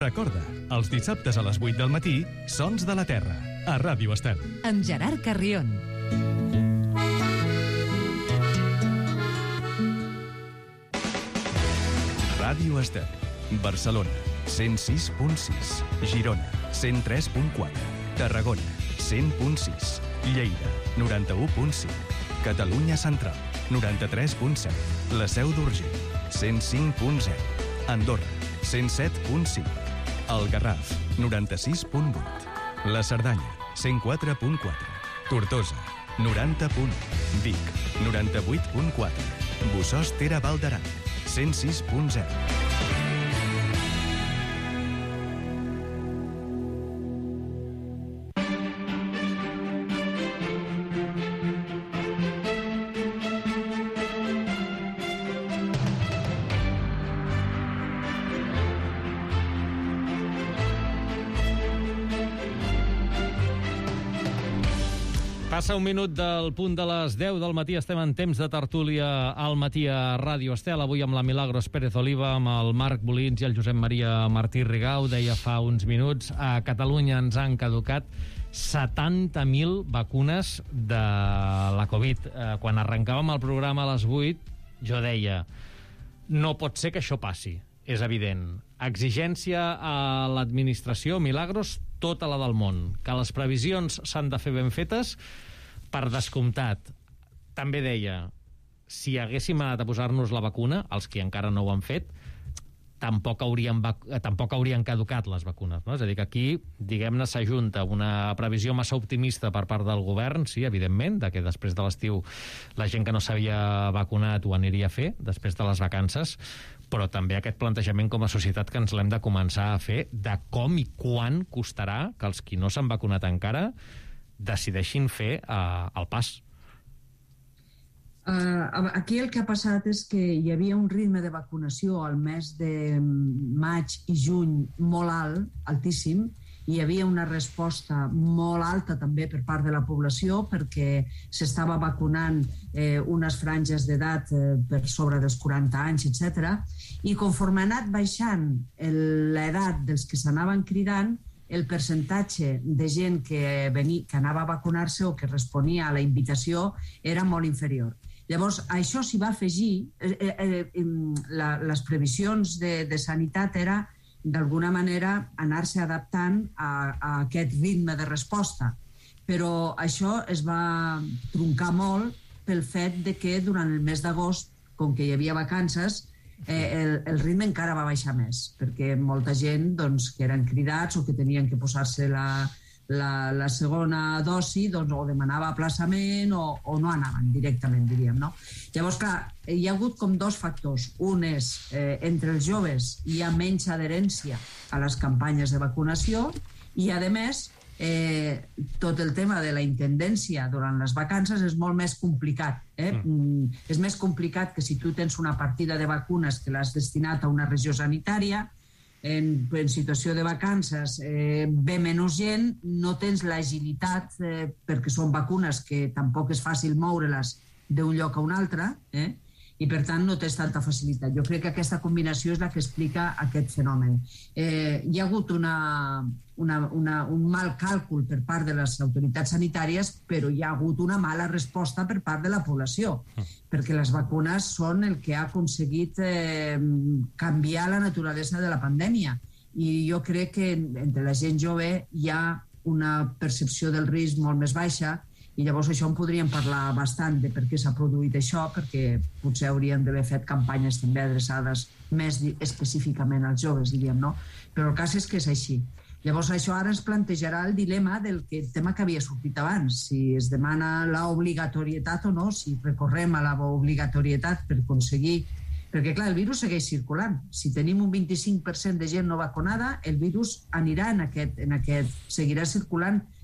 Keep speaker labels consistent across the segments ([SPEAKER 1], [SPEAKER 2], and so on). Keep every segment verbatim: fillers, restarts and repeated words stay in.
[SPEAKER 1] Recorda, els dissabtes a les vuit del matí, Sons de la Terra, a Ràdio Estel.
[SPEAKER 2] Amb Gerard Carrión.
[SPEAKER 1] Ràdio Estel, Barcelona, cent sis punt sis, Girona, cent tres punt quatre, Tarragona, cent punt sis, Lleida, noranta-u punt cinc, Catalunya Central, noranta-tres punt set, la Seu d'Urgell, cent cinc punt zero, Andorra, cent set punt cinc, el Garraf, noranta-sis punt vuit, la Cerdanya, cent quatre punt quatre, Tortosa, noranta punt u, Vic, noranta-vuit punt quatre, Bossòst Tere Val d'Aran, cent sis punt zero.
[SPEAKER 3] Passa un minut del punt de les deu del matí, estem en temps de tertúlia al matí a Ràdio Estel, avui amb la Milagros Pérez Oliva, amb el Marc Bolins i el Josep Maria Martí Rigau. Deia fa uns minuts, a Catalunya ens han caducat setanta mil vacunes de la Covid. Eh, quan arrencàvem el programa a les vuit, jo deia, no pot ser que això passi, és evident. Exigència a l'administració, Milagros, tota la del món. Que les previsions s'han de fer ben fetes, per descomptat. També deia, si haguéssim anat a posar-nos la vacuna, els que encara no ho han fet, tampoc haurien, vac... tampoc haurien caducat les vacunes, no? És a dir, que aquí, diguem-ne, s'ajunta una previsió massa optimista per part del govern, sí, evidentment, de que després de l'estiu la gent que no s'havia vacunat ho aniria a fer, després de les vacances, però també aquest plantejament com a societat que ens l'hem de començar a fer de com i quan costarà que els qui no s'han vacunat encara decideixin fer uh, el pas.
[SPEAKER 4] Uh, aquí el que ha passat és que hi havia un ritme de vacunació al mes de maig i juny molt alt, altíssim, i hi havia una resposta molt alta també per part de la població perquè s'estava vacunant eh, unes franges d'edat eh, per sobre dels quaranta anys, etcètera. I conforme ha anat baixant l'edat dels que s'anaven cridant, el percentatge de gent que, venia, que anava a vacunar-se o que responia a la invitació era molt inferior. Llavors, això s'hi va afegir, eh, eh, eh, la, les previsions de, de sanitat era d'alguna manera anar-se adaptant a, a aquest ritme de resposta. Però això es va truncar molt pel fet de que durant el mes d'agost, com que hi havia vacances, eh, el, el ritme encara va baixar més, perquè molta gent doncs, que eren cridats o que tenien que posar-se la, la, la segona dosi doncs, o demanava aplaçament o, o no anaven directament, diríem, no? Llavors, clar, hi ha hagut com dos factors. Un és, eh, entre els joves hi ha menys adherència a les campanyes de vacunació i, a més, eh, tot el tema de la intendència durant les vacances és molt més complicat. Eh? Mm. És més complicat que si tu tens una partida de vacunes que l'has destinat a una regió sanitària, en, en situació de vacances eh, ve menys gent, no tens l'agilitat eh, perquè són vacunes que tampoc és fàcil moure-les d'un lloc a un altre, eh? I per tant no tens tanta facilitat. Jo crec que aquesta combinació és la que explica aquest fenomen. Eh, hi ha hagut una, una, una, un mal càlcul per part de les autoritats sanitàries, però hi ha hagut una mala resposta per part de la població, perquè les vacunes són el que ha aconseguit eh, canviar la naturalesa de la pandèmia. I jo crec que entre la gent jove hi ha una percepció del risc molt més baixa, i llavors això en podríem parlar bastant de per què s'ha produït això, perquè potser hauríem d'haver fet campanyes també adreçades més específicament als joves, diríem, no? Però el cas és que és així. Llavors això ara ens plantejarà el dilema del que, el tema que havia sortit abans, si es demana l'obligatorietat o no, si recorrem a l'obligatorietat per aconseguir... Perquè, clar, el virus segueix circulant. Si tenim un vint-i-cinc per cent de gent no vacunada, el virus anirà en aquest, en aquest, seguirà circulant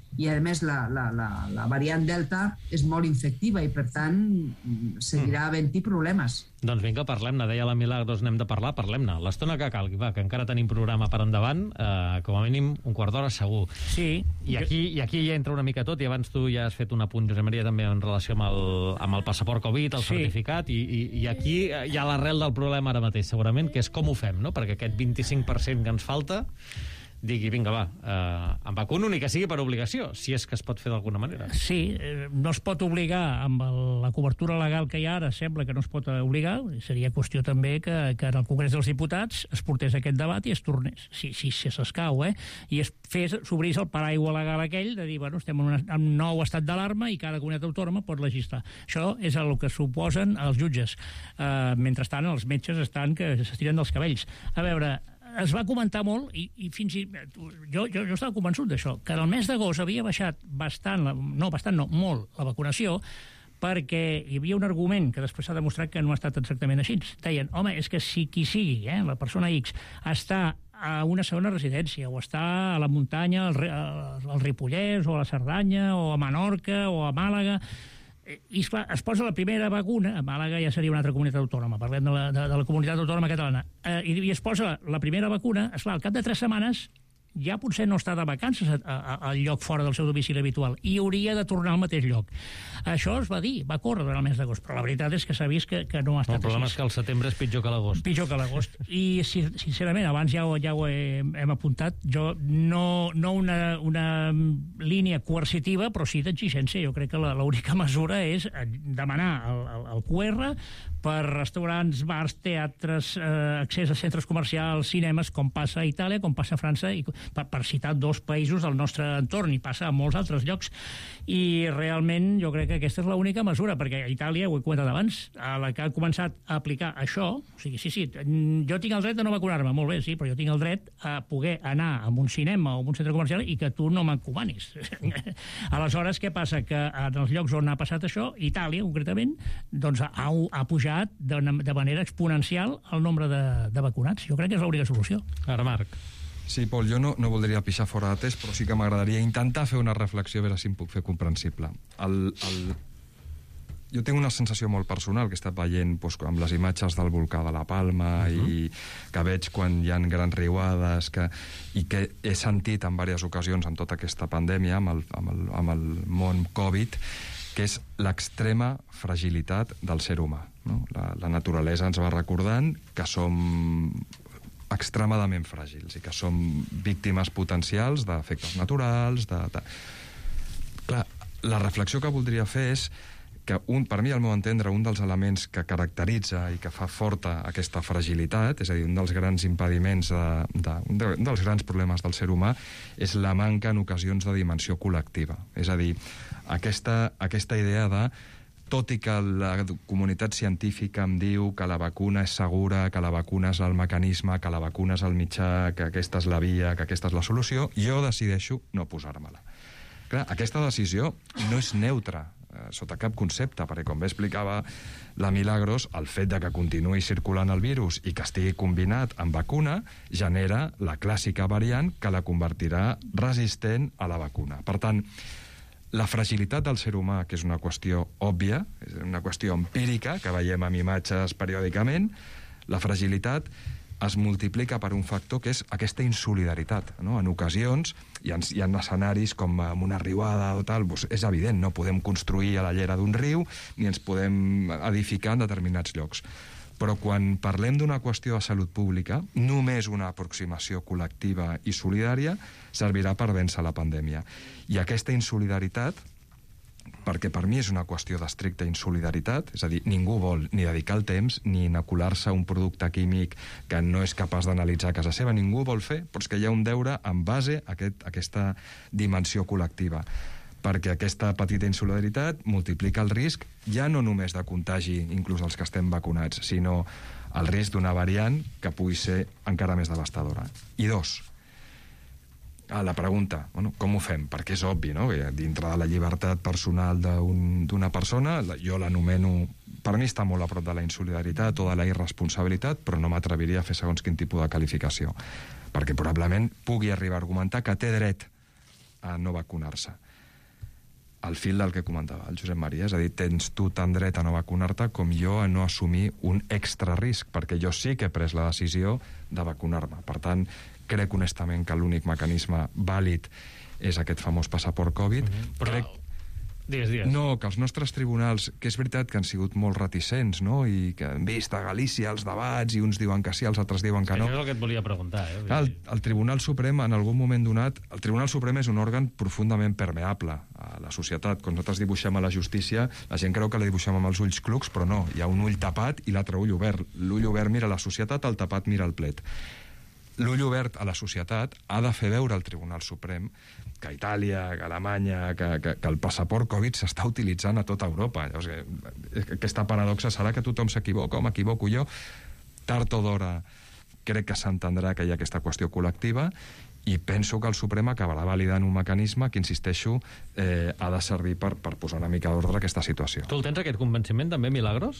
[SPEAKER 4] i a més la, la, la, la variant Delta és molt infectiva i per tant seguirà havent-hi problemes.
[SPEAKER 3] Doncs vinga, parlem-ne, deia la Milagros, n'hem de parlar, parlem-ne. L'estona que calgui, va, que encara tenim programa per endavant, eh, com a mínim un quart d'hora segur.
[SPEAKER 2] Sí.
[SPEAKER 3] I aquí, i aquí ja entra una mica tot, i abans tu ja has fet un apunt, Josep Maria, també en relació amb el, amb el passaport Covid, el
[SPEAKER 2] sí. certificat,
[SPEAKER 3] i, i, i aquí hi ha l'arrel del problema ara mateix, segurament, que és com ho fem, no? Perquè aquest vint-i-cinc per cent que ens falta digui, vinga, va, eh, em vacuno, ni que sigui per obligació, si és que es pot fer d'alguna manera.
[SPEAKER 2] Sí, eh, no es pot obligar amb el, la cobertura legal que hi ha ara, sembla que no es pot obligar, seria qüestió també que, que en el Congrés dels Diputats es portés aquest debat i es tornés, si, si, si s'escau, eh? I es fes, s'obrís el paraigua legal aquell de dir, bueno, estem en un, en un nou estat d'alarma i cada comunitat autònoma pot legislar. Això és el que suposen els jutges. Eh, mentrestant, els metges estan que s'estiren dels cabells. A veure, es va comentar molt, i, i fins i... Jo, jo, jo estava convençut d'això, que en el mes d'agost havia baixat bastant, no, bastant no, molt, la vacunació, perquè hi havia un argument que després s'ha demostrat que no ha estat exactament així. Deien, home, és que si qui sigui, eh, la persona X, està a una segona residència, o està a la muntanya, al, al Ripollès, o a la Cerdanya, o a Menorca, o a Màlaga... I esclar, es posa la primera vacuna, a Màlaga ja seria una altra comunitat autònoma, parlem de la, de, de la comunitat autònoma catalana, eh, i, i es posa la primera vacuna, esclar, al cap de tres setmanes ja potser no està de vacances al lloc fora del seu domicili habitual i hauria de tornar al mateix lloc. Això es va dir, va córrer durant el mes d'agost, però la veritat és que s'ha vist que, que no ha estat així.
[SPEAKER 3] El problema és que el setembre és pitjor que l'agost.
[SPEAKER 2] Pitjor que l'agost. I, sincerament, abans ja ho, ja ho hem, hem apuntat, jo no, no una, una línia coercitiva, però sí d'exigència. Jo crec que l'única mesura és demanar el, el, el Q R per restaurants, bars, teatres, eh, accés a centres comercials, cinemes, com passa a Itàlia, com passa a França, i per, per citar dos països del nostre entorn, i passa a molts altres llocs. I realment jo crec que aquesta és l'única mesura, perquè a Itàlia, ho he comentat abans, a la que ha començat a aplicar això, o sigui, sí, sí, jo tinc el dret a no vacunar-me, molt bé, sí, però jo tinc el dret a poder anar a un cinema o a un centre comercial i que tu no m'encomanis. Aleshores, què passa? Que en els llocs on ha passat això, Itàlia, concretament, doncs ha, ha pujat de, de manera exponencial el nombre de, de vacunats. Jo crec que és l'única solució.
[SPEAKER 3] Ara, Marc.
[SPEAKER 5] Sí, Pol, jo no, no voldria pixar fora de test, però sí que m'agradaria intentar fer una reflexió, a veure si em puc fer comprensible. El, el... Jo tinc una sensació molt personal que he estat veient doncs, amb les imatges del volcà de la Palma uh -huh. i que veig quan hi ha grans riuades que, i que he sentit en diverses ocasions en tota aquesta pandèmia amb el, amb el, amb el món Covid, que és l'extrema fragilitat del ser humà. No? La, la naturalesa ens va recordant que som extremadament fràgils i que som víctimes potencials d'efectes naturals. De, de... Clar, la reflexió que voldria fer és que, un, per mi, al meu entendre, un dels elements que caracteritza i que fa forta aquesta fragilitat, és a dir, un dels grans impediments, de, de, un, de, un dels grans problemes del ser humà, és la manca, en ocasions, de dimensió col·lectiva. És a dir, aquesta, aquesta idea de, tot i que la comunitat científica em diu que la vacuna és segura, que la vacuna és el mecanisme, que la vacuna és el mitjà, que aquesta és la via, que aquesta és la solució, jo decideixo no posar-me-la. Clar, aquesta decisió no és neutra, sota cap concepte, perquè com bé explicava la Milagros, el fet de que continuï circulant el virus i que estigui combinat amb vacuna genera la clàssica variant que la convertirà resistent a la vacuna. Per tant, la fragilitat del ser humà, que és una qüestió òbvia, és una qüestió empírica, que veiem amb imatges periòdicament, la fragilitat es multiplica per un factor que és aquesta insolidaritat. No? En ocasions, hi ha, hi ha escenaris com amb una riuada o tal, doncs és evident, no podem construir a la llera d'un riu ni ens podem edificar en determinats llocs. Però quan parlem d'una qüestió de salut pública, només una aproximació col·lectiva i solidària servirà per vèncer la pandèmia. I aquesta insolidaritat, perquè per mi és una qüestió d'estricta insolidaritat, és a dir, ningú vol ni dedicar el temps ni inocular-se un producte químic que no és capaç d'analitzar a casa seva, ningú vol fer, però és que hi ha un deure en base a aquest, a aquesta dimensió col·lectiva, perquè aquesta petita insolidaritat multiplica el risc ja no només de contagi, inclús els que estem vacunats, sinó el risc d'una variant que pugui ser encara més devastadora. I dos, a la pregunta, bueno, com ho fem? Perquè és obvi, no? Dintre de la llibertat personal d'una persona, jo l'anomeno, per mi està molt a prop de la insolidaritat o de la irresponsabilitat, però no m'atreviria a fer segons quin tipus de qualificació, perquè probablement pugui arribar a argumentar que té dret a no vacunar-se. al fil del que comentava el Josep Maria, és a dir, tens tu tan dret a no vacunar-te com jo a no assumir un extra risc, perquè jo sí que he pres la decisió de vacunar-me. Per tant, crec honestament que l'únic mecanisme vàlid és aquest famós passaport Covid.
[SPEAKER 3] Mm-hmm. Però...
[SPEAKER 5] Crec...
[SPEAKER 3] Digues, digues.
[SPEAKER 5] No, que els nostres tribunals, que és veritat que han sigut molt reticents, no?, i que han vist a Galícia els debats i uns diuen que sí, els altres diuen que no.
[SPEAKER 3] Això és el que et volia preguntar. Eh?
[SPEAKER 5] El, el Tribunal Suprem, en algun moment donat, el Tribunal Suprem és un òrgan profundament permeable a la societat. Quan nosaltres dibuixem a la justícia, la gent creu que la dibuixem amb els ulls clucs, però no, hi ha un ull tapat i l'altre ull obert. L'ull obert mira la societat, el tapat mira el plet. L'ull obert a la societat ha de fer veure al Tribunal Suprem que a Itàlia, que a Alemanya, que, que, que el passaport Covid s'està utilitzant a tota Europa. Llavors, aquesta paradoxa serà que tothom s'equivoca o m'equivoco jo. Tard o d'hora crec que s'entendrà que hi ha aquesta qüestió col·lectiva i penso que el Suprem acabarà validant un mecanisme que, insisteixo, eh, ha de servir per, per posar una mica d'ordre a aquesta situació.
[SPEAKER 3] Tu el tens, aquest convenciment, també, Milagros?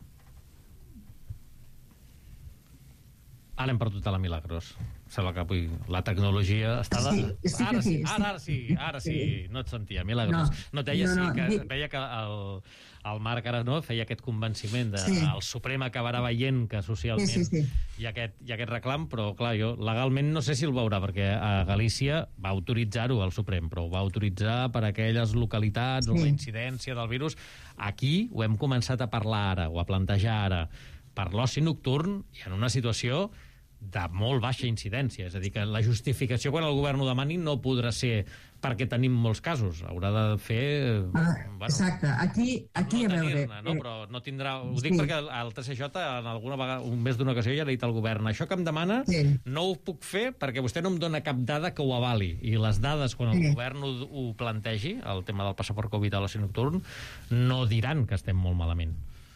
[SPEAKER 3] Ara hem perdut a la Milagros. Sembla que avui la tecnologia està... De...
[SPEAKER 4] Sí, sí,
[SPEAKER 3] ara sí,
[SPEAKER 4] sí,
[SPEAKER 3] ara, ara sí, ara sí. No et sentia, Milagros. No, no et deia
[SPEAKER 4] no,
[SPEAKER 3] sí, que
[SPEAKER 4] no,
[SPEAKER 3] veia que el, el Marc ara no feia aquest convenciment de
[SPEAKER 4] sí.
[SPEAKER 3] el Suprem acabarà veient que socialment
[SPEAKER 4] sí, sí, sí.
[SPEAKER 3] Hi, ha aquest, hi ha aquest reclam, però clar, jo legalment no sé si el veurà, perquè a Galícia va autoritzar-ho el Suprem, però ho va autoritzar per a aquelles localitats sí. on la incidència del virus. Aquí ho hem començat a parlar ara, o a plantejar ara, per l'oci nocturn i en una situació de molt baixa incidència. És a dir, que la justificació quan el govern ho demani no podrà ser perquè tenim molts casos. Haurà de fer...
[SPEAKER 4] Ah,
[SPEAKER 3] bueno,
[SPEAKER 4] exacte. Aquí, aquí
[SPEAKER 3] no
[SPEAKER 4] a veure...
[SPEAKER 3] No, però no tindrà... Ho
[SPEAKER 4] sí.
[SPEAKER 3] dic perquè el T C J en alguna vegada, un mes d'una ocasió ja ha dit al govern, això que em demana
[SPEAKER 4] sí.
[SPEAKER 3] no ho puc fer perquè vostè no em dona cap dada que ho avali. I les dades, quan el
[SPEAKER 4] sí.
[SPEAKER 3] govern ho, ho plantegi, el tema del passaport Covid a l'oci nocturn, no diran que estem molt malament.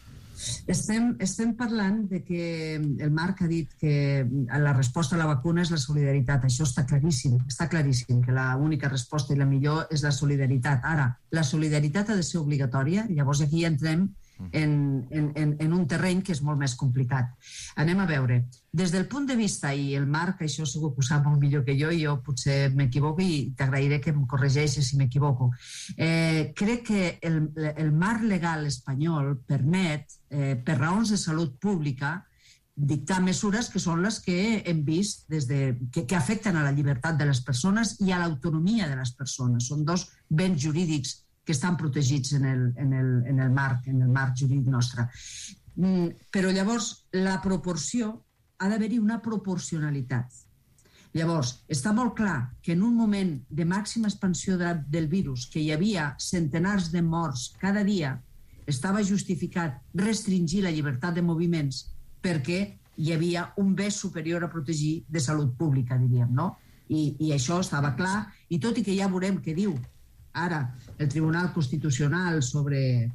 [SPEAKER 4] Estem, estem parlant de que el Marc ha dit que la resposta a la vacuna és la solidaritat. Això està claríssim, està claríssim, que l'única resposta i la millor és la solidaritat. Ara, la solidaritat ha de ser obligatòria, llavors aquí entrem en, en, en, en un terreny que és molt més complicat. Anem a veure. Des del punt de vista, i el Marc, això segur que ho sap molt millor que jo, i jo potser m'equivoco i t'agrairé que em corregeixis si m'equivoco. Eh, crec que el, el marc legal espanyol permet, eh, per raons de salut pública, dictar mesures que són les que hem vist des de, que, que afecten a la llibertat de les persones i a l'autonomia de les persones. Són dos béns jurídics que estan protegits en el, en el, en el marc, en el marc jurídic nostre. Mm, però llavors la proporció ha d'haver-hi una proporcionalitat. Llavors, està molt clar que en un moment de màxima expansió de, del virus, que hi havia centenars de morts cada dia, estava justificat restringir la llibertat de moviments perquè hi havia un bé superior a protegir de salut pública, diríem, no? I, i això estava clar, i tot i que ja veurem què diu ara el Tribunal Constitucional sobre...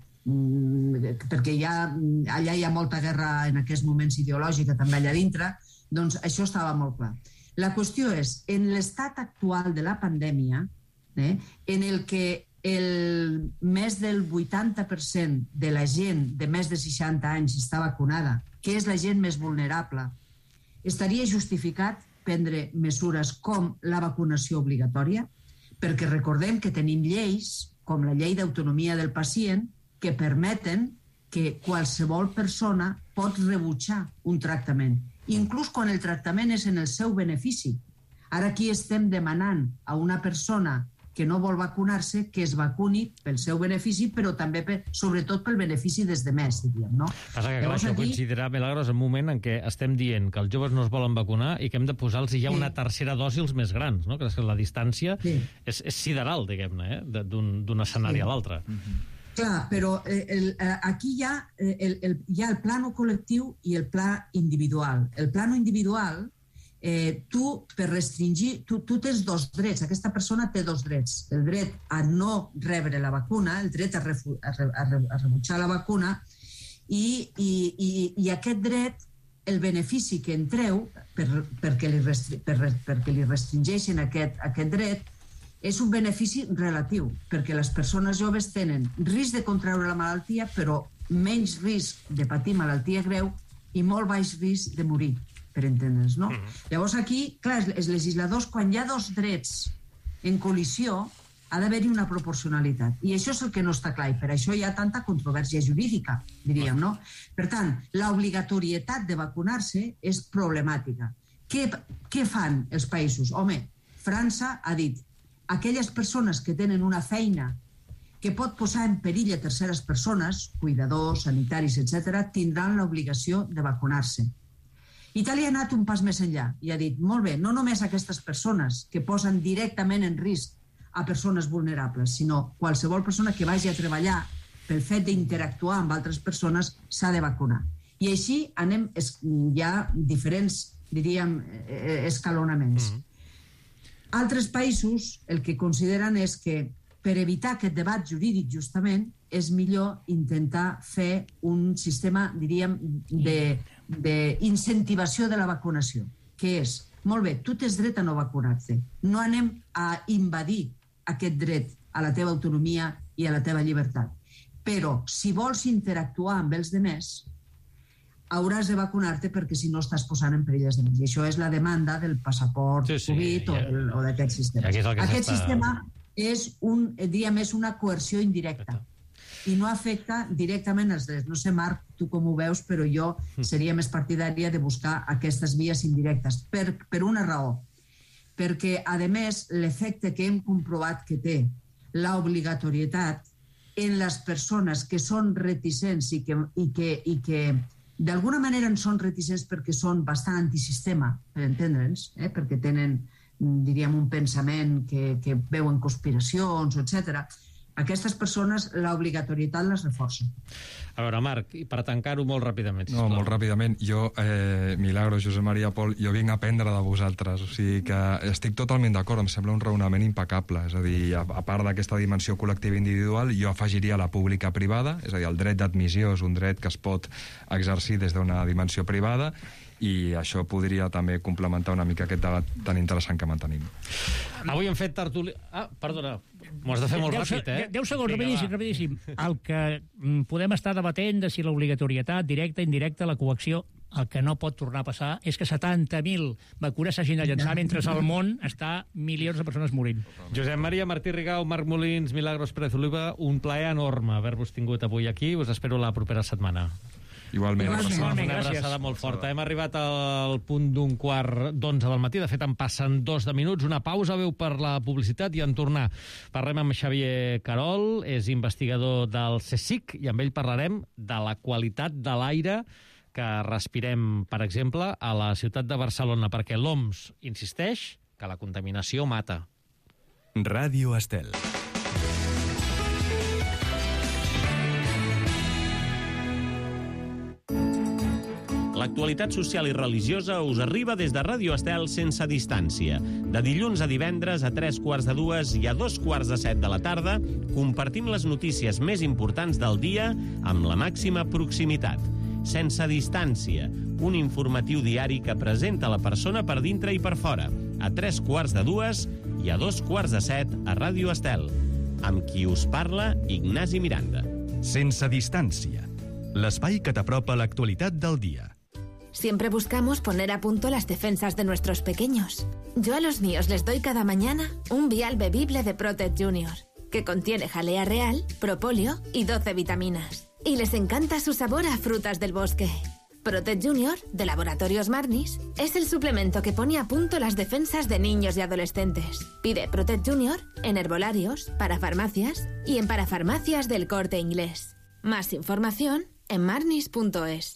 [SPEAKER 4] perquè ja, allà hi ha molta guerra en aquests moments ideològica també allà dintre, doncs això estava molt clar. La qüestió és, en l'estat actual de la pandèmia, eh, en el que el més del vuitanta per cent de la gent de més de seixanta anys està vacunada, que és la gent més vulnerable, estaria justificat prendre mesures com la vacunació obligatòria, perquè recordem que tenim lleis, com la llei d'autonomia del pacient, que permeten que qualsevol persona pot rebutjar un tractament, inclús quan el tractament és en el seu benefici. Ara aquí estem demanant a una persona que no vol vacunar-se que es vacuni pel seu benefici, però també, per, sobretot, pel benefici des de més, diríem, no?
[SPEAKER 3] Passa que, clar, això aquí... coincidirà, Milagros, en un moment en què estem dient que els joves no es volen vacunar i que hem de posar-los ja una tercera dosi als més grans, no? Que la distància sí. és, és sideral, diguem-ne, eh? d'un escenari sí. a l'altre. Mm-hmm.
[SPEAKER 4] Clar, però el, el, aquí hi ha el, el, hi ha el plano col·lectiu i el pla individual. El plano individual, eh, tu, per restringir... Tu, tu tens dos drets, aquesta persona té dos drets. El dret a no rebre la vacuna, el dret a, refu, a, re, a, re, a rebutjar la vacuna, i, i, i, i aquest dret, el benefici que en treu, per, perquè, li restri, per, perquè li restringeixen aquest, aquest dret, és un benefici relatiu, perquè les persones joves tenen risc de contraure la malaltia, però menys risc de patir malaltia greu i molt baix risc de morir, per entendre's, no? Mm-hmm. Llavors aquí, clar, els legisladors, quan hi ha dos drets en col·lisió, ha d'haver-hi una proporcionalitat. I això és el que no està clar, i per això hi ha tanta controvèrsia jurídica, diríem, no? Per tant, l'obligatorietat de vacunar-se és problemàtica. Què, què fan els països? Home, França ha dit aquelles persones que tenen una feina que pot posar en perill a terceres persones, cuidadors, sanitaris, etcètera, tindran l'obligació de vacunar-se. Itàlia ha anat un pas més enllà i ha dit, molt bé, no només aquestes persones que posen directament en risc a persones vulnerables, sinó qualsevol persona que vagi a treballar pel fet d'interactuar amb altres persones s'ha de vacunar. I així anem, hi ha diferents, diríem, escalonaments. Mm-hmm. Altres països el que consideren és que per evitar aquest debat jurídic, justament, és millor intentar fer un sistema, diríem, d'incentivació de, de la vacunació, que és, molt bé, tu tens dret a no vacunar-te. No anem a invadir aquest dret a la teva autonomia i a la teva llibertat. Però, si vols interactuar amb els demés, hauràs de vacunar-te perquè si no estàs posant en perill els demés. I això és la demanda del passaport sí, sí, Covid ja. o, o d'aquest sistema. Aquest està... sistema és, un, diguem, és una coerció indirecta i no afecta directament els drets. No sé, Marc, tu com ho veus, però jo seria més partidària de buscar aquestes vies indirectes per, per una raó. Perquè, a més, l'efecte que hem comprovat que té l'obligatorietat en les persones que són reticents i que, i que, i que d'alguna manera en són reticents perquè són bastant antisistema, per entendre'ns, eh? perquè tenen, diríem, un pensament que, que veuen conspiracions, etcètera. Aquestes persones, l'obligatorietat les reforça.
[SPEAKER 3] A veure, Marc, i per tancar-ho molt ràpidament, sisplau.
[SPEAKER 5] No, molt ràpidament. Jo, eh, Milagros, Josep Maria, Pol, jo vinc a aprendre de vosaltres. O sigui que estic totalment d'acord, em sembla un raonament impecable. És a dir, a, a part d'aquesta dimensió col·lectiva individual, jo afegiria la pública privada, és a dir, el dret d'admissió és un dret que es pot exercir des d'una dimensió privada, i això podria també complementar una mica aquest debat tan interessant que mantenim.
[SPEAKER 3] Avui hem fet tertúlia... Ah, perdona, m'ho has de fer molt ràpid, eh?
[SPEAKER 2] Deu segons, rapidíssim, rapidíssim. El que podem estar debatent de si l'obligatorietat directa, indirecta, la coacció, el que no pot tornar a passar és que setanta mil vacunes s'hagin de llançar mentre al món està milions de persones morint.
[SPEAKER 3] Josep Maria, Martí Rigau, Marc Molins, Milagros Pérez Oliva, un plaer enorme haver-vos tingut avui aquí. Us espero la propera setmana.
[SPEAKER 5] Igualment.
[SPEAKER 2] Igualment,
[SPEAKER 3] una abraçada molt forta. Hem arribat al punt d'un quart d'onze del matí. De fet, en passen dos de minuts. Una pausa, veu per la publicitat, i en tornar parlem amb Xavier Carol, és investigador del CSIC, i amb ell parlarem de la qualitat de l'aire que respirem, per exemple, a la ciutat de Barcelona, perquè l'O M S insisteix que la contaminació mata.
[SPEAKER 1] Ràdio Estel.
[SPEAKER 6] L'actualitat social i religiosa us arriba des de Ràdio Estel sense distància. De dilluns a divendres a tres quarts de dues i a dos quarts de set de la tarda compartim les notícies més importants del dia amb la màxima proximitat. Sense distància, un informatiu diari que presenta la persona per dintre i per fora, a tres quarts de dues i a dos quarts de set a Ràdio Estel. Amb qui us parla, Ignasi Miranda.
[SPEAKER 1] Sense distància, l'espai que t'apropa l'actualitat del dia.
[SPEAKER 7] Siempre buscamos poner a punto las defensas de nuestros pequeños. Yo a los míos les doy cada mañana un vial bebible de Protect Junior, que contiene jalea real, propóleo y doce vitaminas. Y les encanta su sabor a frutas del bosque. Protect Junior, de Laboratorios Marnis, es el suplemento que pone a punto las defensas de niños y adolescentes. Pide Protect Junior en herbolarios, parafarmacias y en parafarmacias del Corte Inglés. Más información en marnis punto es.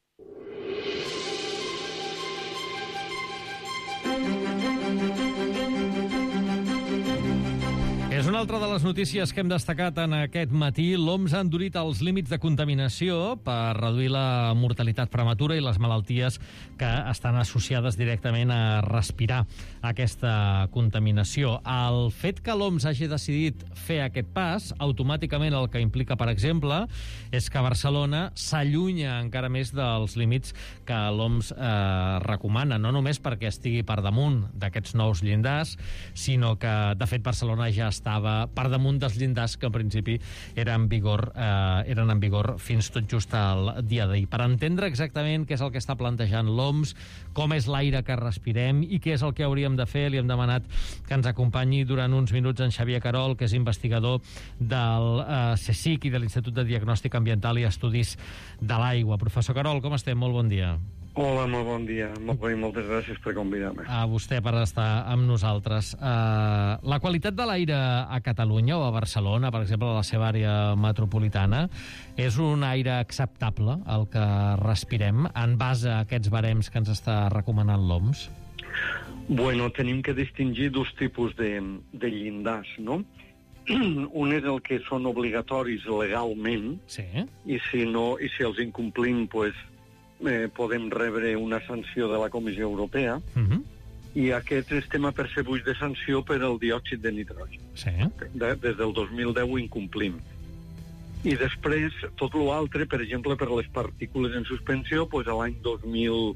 [SPEAKER 3] És una altra de les notícies que hem destacat en aquest matí. L'O M S ha endurit els límits de contaminació per reduir la mortalitat prematura i les malalties que estan associades directament a respirar aquesta contaminació. El fet que l'O M S hagi decidit fer aquest pas, automàticament el que implica, per exemple, és que Barcelona s'allunya encara més dels límits que l'O M S eh, recomana, no només perquè estigui per damunt d'aquests nous llindars, sinó que, de fet, Barcelona ja està estava per damunt dels llindars que en principi eren en vigor, eh, eren en vigor fins tot just al dia d'ahir. Per entendre exactament què és el que està plantejant l'O M S, com és l'aire que respirem i què és el que hauríem de fer, li hem demanat que ens acompanyi durant uns minuts en Xavier Carol, que és investigador del eh, CSIC i de l'Institut de Diagnòstic Ambiental i Estudis de l'Aigua. Professor Carol, com estem? Molt bon dia.
[SPEAKER 8] Hola, molt bon dia. Molt bé, moltes gràcies per convidar-me.
[SPEAKER 3] A vostè per estar amb nosaltres. Uh, la qualitat de l'aire a Catalunya o a Barcelona, per exemple, a la seva àrea metropolitana, és un aire acceptable, el que respirem, en base a aquests barems que ens està recomanant l'O M S?
[SPEAKER 8] Bueno, tenim que distingir dos tipus de, de llindars, no? Un és el que són obligatoris legalment,
[SPEAKER 3] sí.
[SPEAKER 8] i si no, i si els incomplim, pues, eh, podem rebre una sanció de la Comissió Europea,
[SPEAKER 3] Uh-huh.
[SPEAKER 8] i aquests estem apercebuts de sanció per el diòxid de nitrogen.
[SPEAKER 3] Sí.
[SPEAKER 8] De, des del dos mil deu ho incomplim. I després, tot l'altre, per exemple, per les partícules en suspensió, pues, a l'any dos mil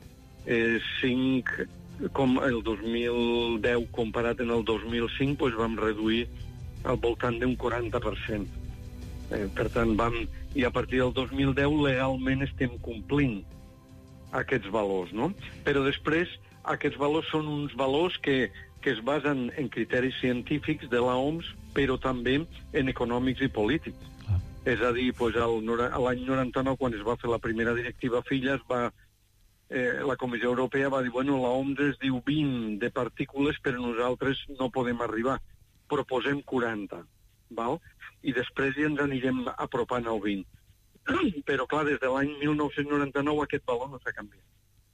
[SPEAKER 8] cinc, com el dos mil deu comparat en el dos mil cinc, pues, vam reduir al voltant d'un quaranta per cent. Eh, per tant, vam... I a partir del dos mil deu legalment estem complint aquests valors, no? Però després aquests valors són uns valors que, que es basen en criteris científics de l'O M S, però també en econòmics i polítics.
[SPEAKER 3] Ah.
[SPEAKER 8] És a dir, pues, l'any noranta-nou, quan es va fer la primera directiva Filla, es va, eh, la Comissió Europea va dir, bueno, l'O M S es diu vint de partícules, però nosaltres no podem arribar. Proposem quaranta, val? I després ja ens anirem apropant al vint. Però, clar, des de l'any mil nou-cents noranta-nou aquest valor no s'ha canviat.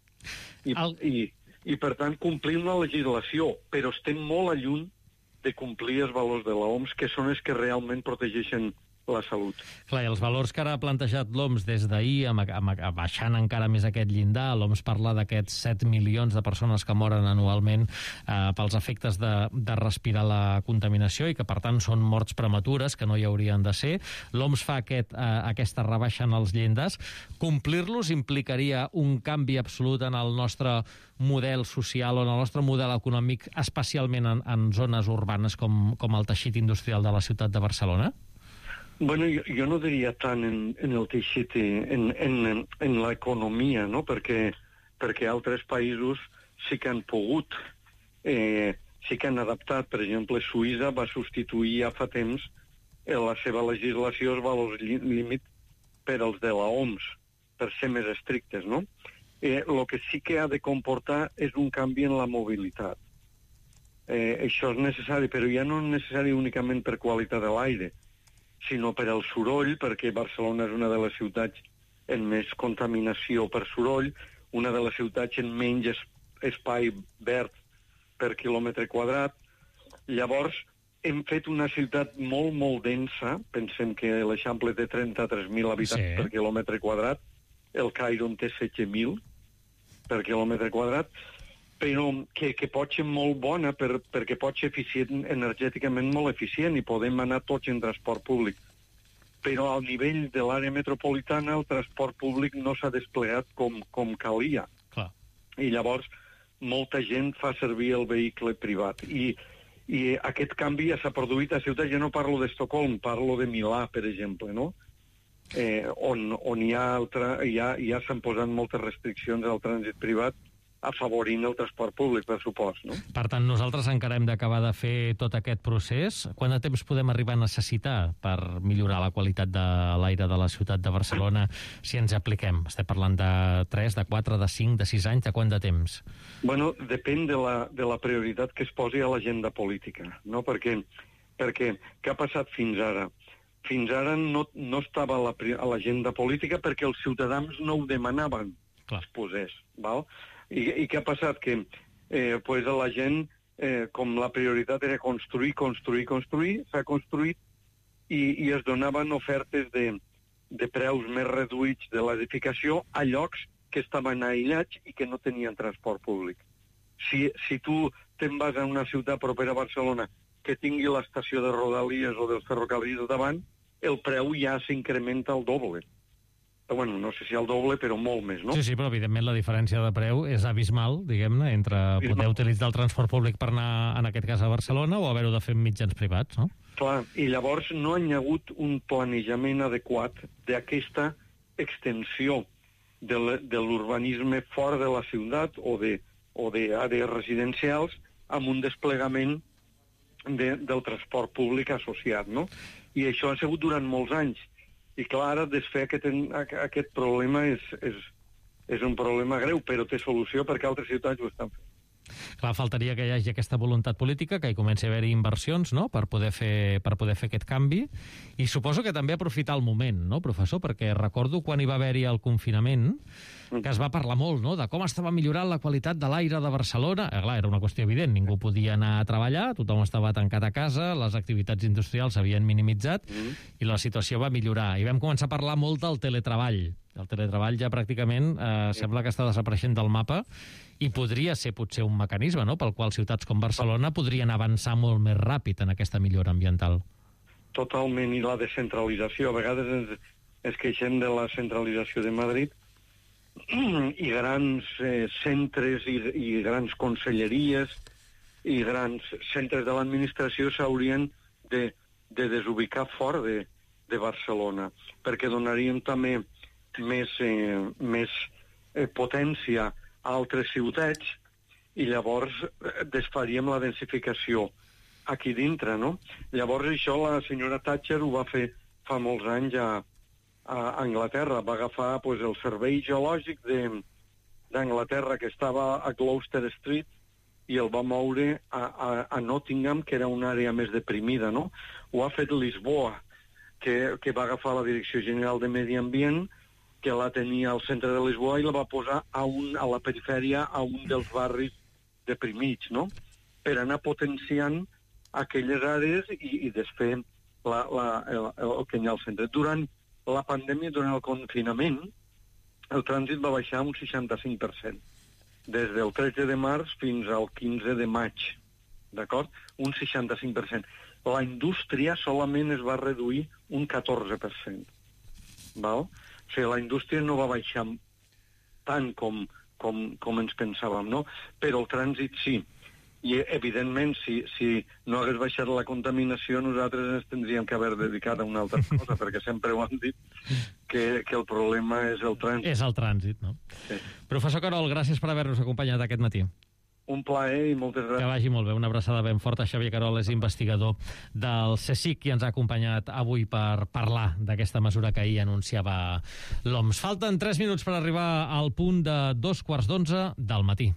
[SPEAKER 8] I,
[SPEAKER 3] El...
[SPEAKER 8] i, I, per tant, complim la legislació, però estem molt lluny de complir els valors de l'O M S, que són els que realment protegeixen la salut.
[SPEAKER 3] Clar, i els valors que ara ha plantejat l'O M S des d'ahir, amb, amb, baixant encara més aquest llindar, l'O M S parla d'aquests set milions de persones que moren anualment eh, pels efectes de, de respirar la contaminació i que, per tant, són morts prematures, que no hi haurien de ser. L'O M S fa aquest, eh, aquesta rebaixa en els llindars. Complir-los implicaria un canvi absolut en el nostre model social o en el nostre model econòmic, especialment en, en zones urbanes com, com el teixit industrial de la ciutat de Barcelona?
[SPEAKER 8] Bueno, jo, jo no diria tant en, en el teixit, en, en, en l'economia, no? Perquè, perquè altres països sí que han pogut, eh, sí que han adaptat. Per exemple, Suïssa va substituir ja fa temps en la seva legislació els valors límit per als de la O M S, per ser més estrictes, no? Eh, el que sí que ha de comportar és un canvi en la mobilitat. Eh, això és necessari, però ja no és necessari únicament per qualitat de l'aire, sinó per al soroll, perquè Barcelona és una de les ciutats amb més contaminació per soroll, una de les ciutats amb menys es, espai verd per quilòmetre quadrat. Llavors, hem fet una ciutat molt, molt densa. Pensem que l'Eixample té trenta-tres mil habitants sí. per quilòmetre quadrat, el Cairo en té setze mil per quilòmetre quadrat, però que, que pot ser molt bona per, perquè pot ser eficient, energèticament molt eficient, i podem anar tots en transport públic. Però al nivell de l'àrea metropolitana el transport públic no s'ha desplegat com, com calia.
[SPEAKER 3] Clar.
[SPEAKER 8] I llavors molta gent fa servir el vehicle privat. I, i aquest canvi ja s'ha produït a ciutats, ja no parlo d'Estocolm, parlo de Milà, per exemple, no? Eh, on, on hi ha, altra, ja, ja s'han posat moltes restriccions al trànsit privat, afavorint el transport públic, per supost, no?
[SPEAKER 3] Per tant, nosaltres encara hem d'acabar de fer tot aquest procés. Quant de temps podem arribar a necessitar per millorar la qualitat de l'aire de la ciutat de Barcelona si ens apliquem? Estem parlant de tres, de quatre, de cinc, de sis anys, de quant de temps?
[SPEAKER 8] Bueno, depèn de la, de la prioritat que es posi a l'agenda política, no? Perquè, perquè què ha passat fins ara? Fins ara no, no estava a la, a l'agenda política perquè els ciutadans no ho demanaven que es posés, val? I, i què ha passat? Que eh, pues la gent, eh, com la prioritat era construir, construir, construir, s'ha construït i, i es donaven ofertes de, de preus més reduïts de l'edificació a llocs que estaven aïllats i que no tenien transport públic. Si, si tu te'n vas a una ciutat propera a Barcelona que tingui l'estació de Rodalies o dels ferrocarrils davant, el preu ja s'incrementa al doble. bueno, no sé si el doble, però molt més, no?
[SPEAKER 3] Sí, sí, però evidentment la diferència de preu és abismal, diguem-ne, entre poder utilitzar el transport públic per anar, en aquest cas, a Barcelona o haver-ho de fer amb mitjans privats, no?
[SPEAKER 8] Clar, i llavors no hi ha hagut un planejament adequat d'aquesta extensió de l'urbanisme fora de la ciutat o de o d'àrees residencials amb un desplegament de, del transport públic associat, no? I això ha sigut durant molts anys. I clar, ara desfer aquest, aquest problema és, és, és un problema greu, però té solució perquè altres ciutats ho estan fent.
[SPEAKER 3] Clar, faltaria que hi hagi aquesta voluntat política, que hi comenci a haver-hi inversions, no?, per poder fer, per poder fer aquest canvi. I suposo que també aprofitar el moment, no, professor? Perquè recordo quan hi va haver-hi el confinament, que es va parlar molt, no?, de com estava millorant la qualitat de l'aire de Barcelona. Eh, clar, era una qüestió evident, ningú podia anar a treballar, tothom estava tancat a casa, les activitats industrials s'havien minimitzat, mm. i la situació va millorar. I vam començar a parlar molt del teletreball. El teletreball ja pràcticament eh, sembla que està desapareixent del mapa i podria ser potser un mecanisme, no?, pel qual ciutats com Barcelona podrien avançar molt més ràpid en aquesta millora ambiental.
[SPEAKER 8] Totalment, i la descentralització. A vegades ens, ens queixem de la centralització de Madrid i grans eh, centres i, i grans conselleries i grans centres de l'administració s'haurien de, de desubicar fora de, de Barcelona, perquè donarien també més, eh, més eh, potència a altres ciutats i llavors eh, desfaríem la densificació aquí dintre, no? Llavors això la senyora Thatcher ho va fer fa molts anys a, a Anglaterra. Va agafar pues, el servei geològic d'Anglaterra que estava a Gloucester Street i el va moure a, a, a Nottingham, que era una àrea més deprimida, no? Ho ha fet Lisboa, que, que va agafar la Direcció General de Medi Ambient, que la tenia al centre de Lisboa i la va posar a, un, a la perifèria, a un dels barris deprimits, no?, per anar potenciant aquelles àrees i, i desfer la, la, el, el que hi ha al centre. Durant la pandèmia, durant el confinament, el trànsit va baixar un seixanta-cinc per cent, des del tretze de març fins al quinze de maig, d'acord? Un seixanta-cinc per cent. La indústria solament es va reduir un catorze per cent, val? O sigui, la indústria no va baixar tant com, com, com ens pensàvem, no? Però el trànsit sí. I, evidentment, si, si no hagués baixat la contaminació, nosaltres ens tindríem que haver dedicat a una altra cosa, perquè sempre ho han dit, que, que el problema és el trànsit.
[SPEAKER 3] És el trànsit, no? Sí. Professor Querol, gràcies per haver-nos acompanyat aquest matí.
[SPEAKER 8] Un plaer i moltes gràcies.
[SPEAKER 3] Que vagi molt bé. Una abraçada ben forta. Xavier Querol és investigador del CSIC i ens ha acompanyat avui per parlar d'aquesta mesura que ahir anunciava l'O M S. Falten tres minuts per arribar al punt de dos quarts d'onze del matí.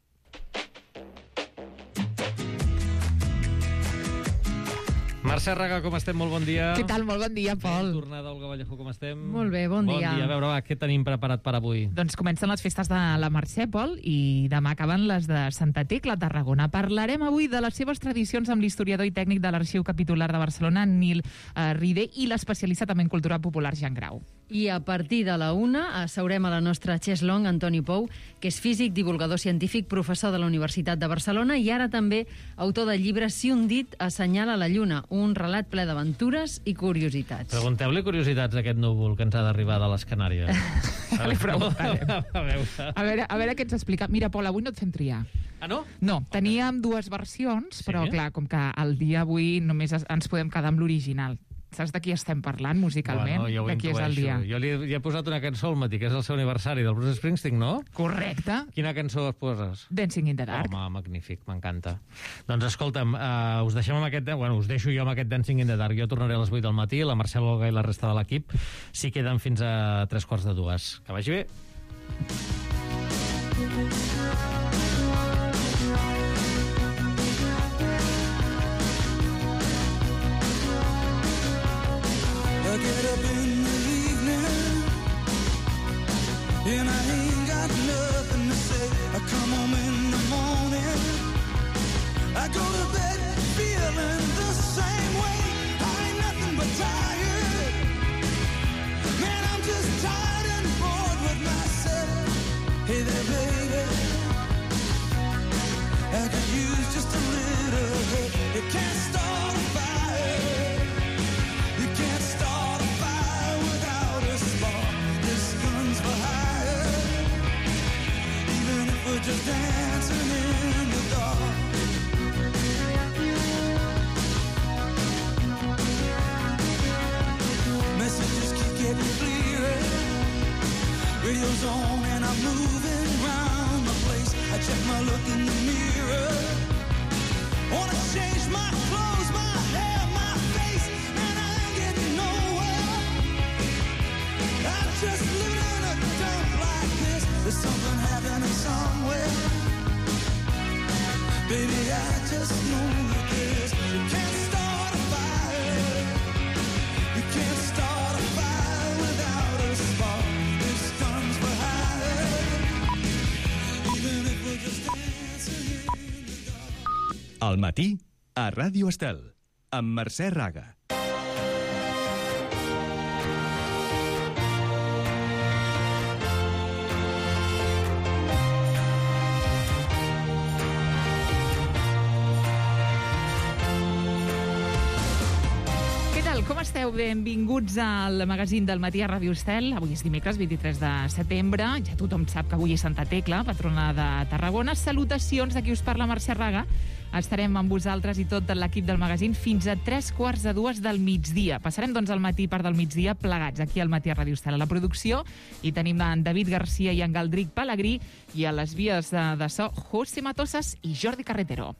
[SPEAKER 3] Mercè Raga, com estem? Molt bon dia.
[SPEAKER 9] Què tal? Molt bon dia, Pol.
[SPEAKER 3] Ben tornada, Olga Vallejo, com estem?
[SPEAKER 9] Molt bé, bon, bon dia.
[SPEAKER 3] Bon dia. A veure, va, què tenim preparat per avui?
[SPEAKER 9] Doncs comencen les festes de la Mercè, Pol, i demà acaben les de Santa Tecla, a Tarragona. Parlarem avui de les seves tradicions amb l'historiador i tècnic de l'Arxiu Capitular de Barcelona, Nil eh, Ride, i l'especialista també en cultura popular, Jean Grau.
[SPEAKER 10] I a partir de la una asseurem a la nostra Cheslong, Antoni Pou, que és físic, divulgador científic, professor de la Universitat de Barcelona i ara també autor del llibre Si un dit assenyala la lluna, un relat ple d'aventures i curiositats.
[SPEAKER 3] Pregunteu-li curiositats a aquest núvol que ens ha d'arribar de les Canàries.
[SPEAKER 9] Ja li preguntarem. A veure, a veure què ens explica. Mira, Pol, avui no et fem triar.
[SPEAKER 3] Ah, no?
[SPEAKER 9] No, teníem dues versions, però
[SPEAKER 3] sí?
[SPEAKER 9] Clar, com que el dia avui només ens podem quedar amb l'original. Saps de qui estem parlant musicalment?
[SPEAKER 3] Bueno, jo
[SPEAKER 9] de qui és el dia?
[SPEAKER 3] Jo li, li he posat una cançó al matí, que és el seu aniversari, del Bruce Springsteen, no?
[SPEAKER 9] Correcte.
[SPEAKER 3] Quina cançó es poses?
[SPEAKER 9] Dancing in the Dark.
[SPEAKER 3] Home, magnífic, m'encanta. Doncs escolta'm, uh, us deixem amb aquest... Bueno, us deixo jo amb aquest Dancing in the Dark. Jo tornaré a les vuit del matí, la Mercè, l'Olga i la resta de l'equip s'hi queden fins a tres quarts de dues. Que vagi bé.
[SPEAKER 11] I get up in the evening and I ain't got nothing to say. I come home in the morning, I go to bed feeling the same way. I ain't nothing but tired, man, I'm just tired and bored with myself. Hey there, baby,
[SPEAKER 1] Al matí, a Ràdio Estel, amb Mercè Raga.
[SPEAKER 9] Com esteu? Benvinguts al magazín del matí a Ràdio Estel. Avui és dimecres, vint-i-tres de setembre. Ja tothom sap que avui és Santa Tecla, patrona de Tarragona. Salutacions de qui us parla, Mercè Raga. Estarem amb vosaltres i tot l'equip del magazín fins a tres quarts de dues del migdia. Passarem, doncs, al matí part del migdia plegats aquí al matí a Ràdio Estel. A la producció hi tenim en David Garcia i en Galdric Pellegrí, i a les vies de, de so, José Matosas i Jordi Carretero.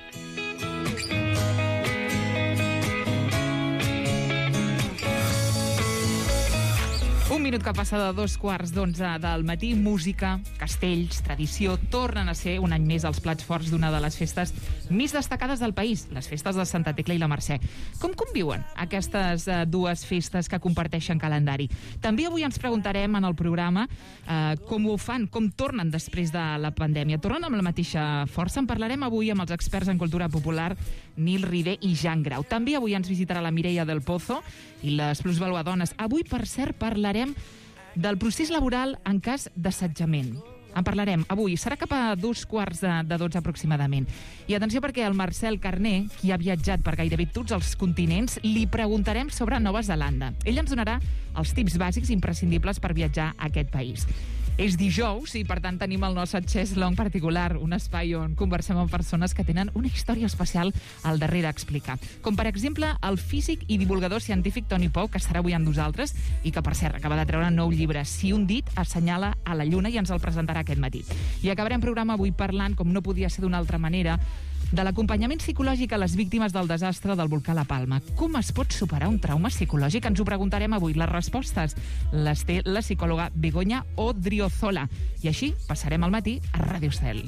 [SPEAKER 9] Un minut que passa de dos quarts d'onze del matí. Música, castells, tradició tornen a ser un any més els plats forts d'una de les festes més destacades del país, les festes de Santa Tecla i la Mercè. Com conviuen aquestes uh, dues festes que comparteixen calendari? També avui ens preguntarem en el programa uh, com ho fan, com tornen després de la pandèmia. Tornen amb la mateixa força? En parlarem avui amb els experts en cultura popular Nil Ribé i Jan Grau. També avui ens visitarà la Mireia del Pozo i les plusvaluadones. Avui, per cert, parlarem del procés laboral en cas d'assetjament. En parlarem avui. Serà cap a dos quarts de, de dotze aproximadament. I atenció, perquè el Marcel Carné, qui ha viatjat per gairebé tots els continents, li preguntarem sobre Nova Zelanda. Ell ens donarà els tips bàsics imprescindibles per viatjar a aquest país. És dijous i, per tant, tenim el nostre Chess Long particular, un espai on conversem amb persones que tenen una història especial al darrere a explicar. Com, per exemple, el físic i divulgador científic Toni Pou, que estarà avui amb nosaltres i que, per cert, acaba de treure un nou llibre, Si un dit assenyala a la lluna, i ens el presentarà aquest matí. I acabarem programa avui parlant, com no podia ser d'una altra manera, de l'acompanyament psicològic a les víctimes del desastre del volcà La Palma. Com es pot superar un trauma psicològic? Ens ho preguntarem avui. Les respostes les té la psicòloga Begoña Odriozola. I així passarem al matí a Ràdio Estel.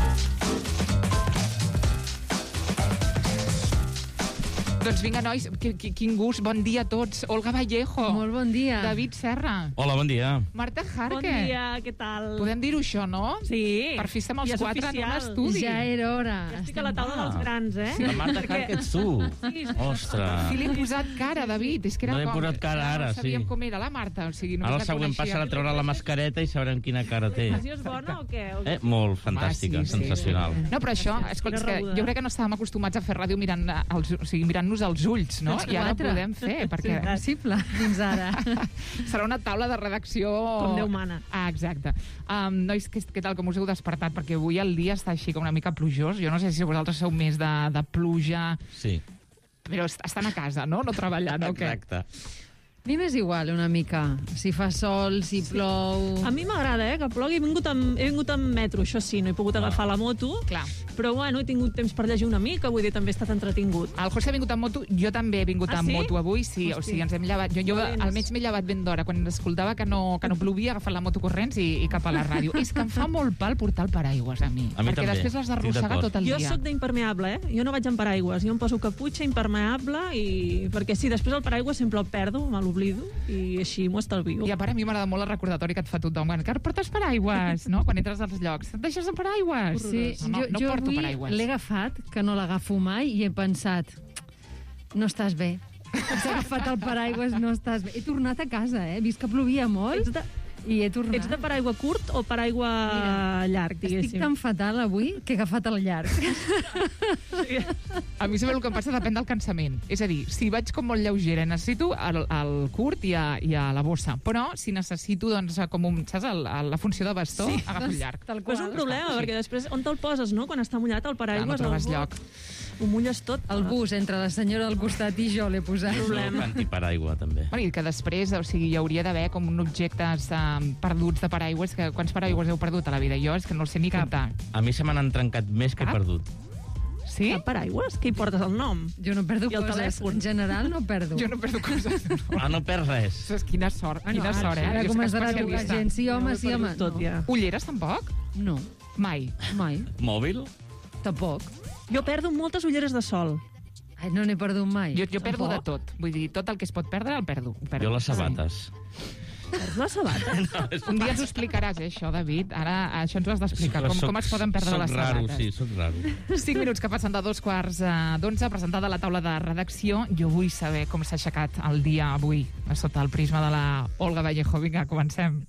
[SPEAKER 9] Doncs vinga, nois, quin gust. Bon dia a tots. Olga Vallejo.
[SPEAKER 10] Molt bon dia.
[SPEAKER 9] David Serra.
[SPEAKER 12] Hola, bon dia.
[SPEAKER 9] Marta Jarque.
[SPEAKER 13] Bon dia, què tal?
[SPEAKER 9] Podem dir-ho, això, no?
[SPEAKER 13] Sí.
[SPEAKER 9] Per fi estem els
[SPEAKER 13] ja
[SPEAKER 9] quatre
[SPEAKER 13] oficial.
[SPEAKER 9] en un estudi.
[SPEAKER 10] Ja era hora.
[SPEAKER 13] Ja estic a la taula dels grans, eh?
[SPEAKER 12] La Marta Jarque ets tu.
[SPEAKER 13] Sí, sí.
[SPEAKER 12] Ostres.
[SPEAKER 9] Sí, li hem posat cara, David. És que era
[SPEAKER 12] No li hem
[SPEAKER 9] com-
[SPEAKER 12] posat cara ara,
[SPEAKER 9] no sabíem
[SPEAKER 12] sí.
[SPEAKER 9] com era la Marta. O sigui, només
[SPEAKER 12] Ara el
[SPEAKER 9] la
[SPEAKER 12] següent pas
[SPEAKER 9] coneixíem.
[SPEAKER 12] serà treure la mascareta i sabrem quina cara té.
[SPEAKER 13] L'ocasió és bona o què? O
[SPEAKER 12] Eh, molt fantàstica,
[SPEAKER 9] Ah, sí, sí.
[SPEAKER 12] sensacional.
[SPEAKER 9] No, però això, escolta, és que jo crec que no estàvem acostumats a fer ràdio mirant els, o sigui, mirant-nos als ulls, no?
[SPEAKER 10] Els
[SPEAKER 9] I ara ho
[SPEAKER 10] quatre.
[SPEAKER 9] podem fer, perquè
[SPEAKER 10] Impossible, fins ara.
[SPEAKER 9] serà una taula de redacció...
[SPEAKER 13] Com Déu mana.
[SPEAKER 9] Ah, exacte. Um, nois, què, què tal, com us heu despertat? Perquè avui el dia està així com una mica plujós. Jo no sé si vosaltres sou més de, de pluja,
[SPEAKER 12] Sí,
[SPEAKER 9] però est- estan a casa, no? No treballant, o què?
[SPEAKER 12] exacte.
[SPEAKER 10] A mi m'és igual, una mica. Si fa sol, si plou...
[SPEAKER 13] A mi m'agrada, eh, que plogui. He vingut, amb, he vingut amb metro, això sí, no he pogut agafar la moto.
[SPEAKER 9] Clar.
[SPEAKER 13] Però, bueno, he tingut temps per llegir una mica, vull dir, també he estat entretingut.
[SPEAKER 9] El José ha vingut amb moto, jo també he vingut
[SPEAKER 13] Ah,
[SPEAKER 9] amb
[SPEAKER 13] sí?
[SPEAKER 9] moto avui, sí, o
[SPEAKER 13] Hosti.
[SPEAKER 9] sigui, ens hem llevat, jo, jo
[SPEAKER 13] Valents.
[SPEAKER 9] almenys m'he llevat ben d'hora, quan escoltava que no, que no plovia, agafant la moto corrents i, i cap a la ràdio. És que em fa molt pal portar el paraigües a mi,
[SPEAKER 12] A mi
[SPEAKER 9] perquè
[SPEAKER 12] també,
[SPEAKER 9] després l'has
[SPEAKER 12] estic
[SPEAKER 9] d'arrossegar
[SPEAKER 12] d'acord.
[SPEAKER 9] tot el
[SPEAKER 13] Jo
[SPEAKER 9] dia.
[SPEAKER 13] sóc d'impermeable, eh? Jo no vaig amb paraigües. Jo em poso caputxa, impermeable, i... perquè sí, després el paraigües sempre el perdo, me l'oblido, i així m'ho estalvio.
[SPEAKER 9] I a part a mi m'agrada molt el recordatori que et fa tothom, quan que portes paraigües, no? Quan entres als llocs, et deixes el paraigües.
[SPEAKER 10] Sí,
[SPEAKER 9] no, no,
[SPEAKER 10] jo,
[SPEAKER 9] no
[SPEAKER 10] jo
[SPEAKER 9] porto
[SPEAKER 10] avui
[SPEAKER 9] paraigües.
[SPEAKER 10] l'he agafat, que no l'agafo mai, i he pensat, no estàs bé. Has agafat el paraigües, no estàs bé. He tornat a casa, eh? He vist que plovia molt
[SPEAKER 13] Ets de,
[SPEAKER 10] i he tornat.
[SPEAKER 13] ets de paraigua curt o paraigua
[SPEAKER 10] Mira,
[SPEAKER 13] llarg,
[SPEAKER 10] Estic
[SPEAKER 13] diguéssim?
[SPEAKER 10] tan fatal avui que he agafat el llarg.
[SPEAKER 9] A mi sempre el que em passa depèn del cansament. És a dir, si vaig com molt lleugera, necessito el, el curt i a, i a la bossa. Però si necessito, doncs, com un, saps, el, el, la funció de bastó, sí, agafo el llarg.
[SPEAKER 10] Tal
[SPEAKER 13] Però és un problema,
[SPEAKER 9] Sí.
[SPEAKER 13] perquè després on te'l poses, no? Quan està mullat el
[SPEAKER 9] Clar,
[SPEAKER 13] paraigües...
[SPEAKER 9] no trobes
[SPEAKER 13] el
[SPEAKER 9] lloc.
[SPEAKER 13] Ho mulles tot.
[SPEAKER 10] El bus entre la senyora del costat i jo l'he posat.
[SPEAKER 13] Problema.
[SPEAKER 12] Antiparaigua, també.
[SPEAKER 9] Bueno, i que després, o sigui, hi hauria d'haver com un objectes um, perduts de paraigües. Que, quants paraigües heu perdut a la vida? Jo és que no els sé ni comptar.
[SPEAKER 12] A mi se me n'han trencat més que he
[SPEAKER 9] Cap?
[SPEAKER 12] perdut.
[SPEAKER 9] Sí?
[SPEAKER 13] El paraigües? Que hi portes el nom?
[SPEAKER 10] Jo no perdo
[SPEAKER 13] I el
[SPEAKER 10] coses.
[SPEAKER 13] telèfon?
[SPEAKER 10] En general no perdo.
[SPEAKER 9] Jo no perdo coses.
[SPEAKER 12] Ah, no perds res.
[SPEAKER 9] Ostres, quina sort,
[SPEAKER 10] Bueno,
[SPEAKER 9] quina
[SPEAKER 10] ara,
[SPEAKER 9] sort, eh?
[SPEAKER 10] ara
[SPEAKER 9] Jo és que
[SPEAKER 10] començarà a trucar
[SPEAKER 9] especialista.
[SPEAKER 10] gent. Sí, home,
[SPEAKER 13] Jo ho he
[SPEAKER 10] sí, home.
[SPEAKER 13] perdut tot,
[SPEAKER 10] no.
[SPEAKER 13] ja.
[SPEAKER 9] Ulleres, tampoc?
[SPEAKER 10] No,
[SPEAKER 9] Mai.
[SPEAKER 10] mai.
[SPEAKER 12] Mòbil?
[SPEAKER 10] Tampoc.
[SPEAKER 13] Jo perdo moltes ulleres de sol.
[SPEAKER 10] Ai, no n'he perdut mai.
[SPEAKER 9] Jo, jo perdo de
[SPEAKER 10] Tampoc.
[SPEAKER 9] tot. Vull dir, tot el que es pot perdre, el perdo. Ho perdo.
[SPEAKER 12] Jo les sabates.
[SPEAKER 13] Perds les sabates?
[SPEAKER 12] No, és
[SPEAKER 9] Un dia ens ho explicaràs, eh, això, David. Ara això ens ho has d'explicar, com,
[SPEAKER 12] Soc-
[SPEAKER 9] com es poden perdre
[SPEAKER 12] soc
[SPEAKER 9] les
[SPEAKER 12] raro,
[SPEAKER 9] sabates.
[SPEAKER 12] sí, soc raro.
[SPEAKER 9] Cinc minuts que passen de dos quarts eh, d'onze, presentada la taula de redacció. Jo vull saber com s'ha aixecat el dia avui, a sota el prisma de la Olga Vallejo. Vinga, comencem.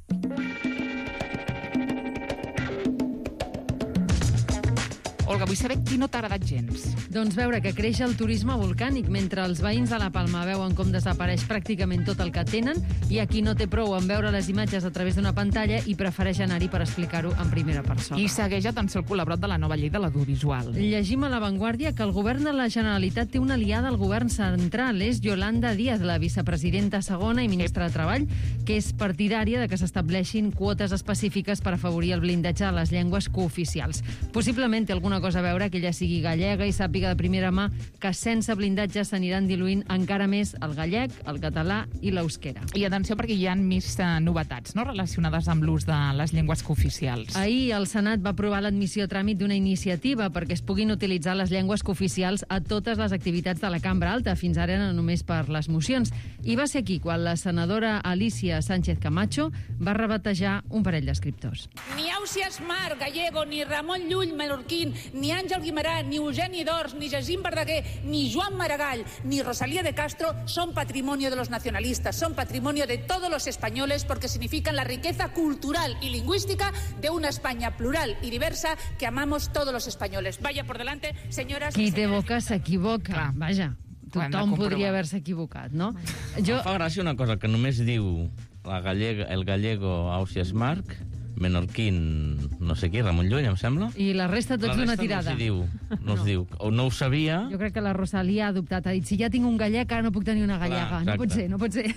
[SPEAKER 9] Olga, vull saber qui no t'ha agradat gens.
[SPEAKER 10] Doncs veure que creix el turisme volcànic mentre els veïns de la Palma veuen com desapareix pràcticament tot el que tenen i aquí no té prou en veure les imatges a través d'una pantalla i prefereix anar-hi per explicar-ho en primera persona.
[SPEAKER 9] I segueix atenció al col·laborat de la nova llei de l'audiovisual.
[SPEAKER 10] Llegim a La Vanguardia que el govern de la Generalitat té una aliada al govern central. És Yolanda Díaz, la vicepresidenta segona i ministra de Treball, que és partidària de que s'estableixin quotes específiques per afavorir el blindatge de les llengües cooficials. Possiblement té alguna cosa a veure que ella sigui gallega i sàpiga de primera mà que sense blindatge s'aniran diluint encara més el gallec, el català i l'eusquera.
[SPEAKER 9] I atenció perquè hi ha més eh, novetats no relacionades amb l'ús de les llengües cooficials.
[SPEAKER 10] Ahir el Senat va aprovar l'admissió a tràmit d'una iniciativa perquè es puguin utilitzar les llengües cooficials a totes les activitats de la Cambra Alta. Fins ara eren només per les mocions. I va ser aquí quan la senadora Alicia Sánchez Camacho va rebatejar un parell d'escriptors.
[SPEAKER 14] Ni Ausiàs Marc Gallego, ni Ramon Llull Menorquín, ni Àngel Guimerà, ni Eugeni Dors, ni Jacint Verdaguer, ni Joan Maragall, ni Rosalía de Castro son patrimonio de los nacionalistas, son patrimonio de todos los españoles porque significan la riqueza cultural y lingüística de una España plural y diversa que amamos todos los españoles. Vaya por delante, señoras...
[SPEAKER 10] Qui té boca s'equivoca. Vaja, tothom podria haver-se equivocat, no?
[SPEAKER 12] Jo... Em fa gràcia una cosa, que només diu la gallega, el gallego Ausiàs Marc, Menorquín, no sé qui, Ramon Llull, em sembla.
[SPEAKER 10] I la resta tots d'una tirada.
[SPEAKER 12] No s'hi diu, no es diu. O no ho sabia...
[SPEAKER 10] Jo crec que la Rosalia ha adoptat, ha dit, si ja tinc un gallec, ara no puc tenir una gallega.
[SPEAKER 12] Clar,
[SPEAKER 10] no pot ser, no pot ser.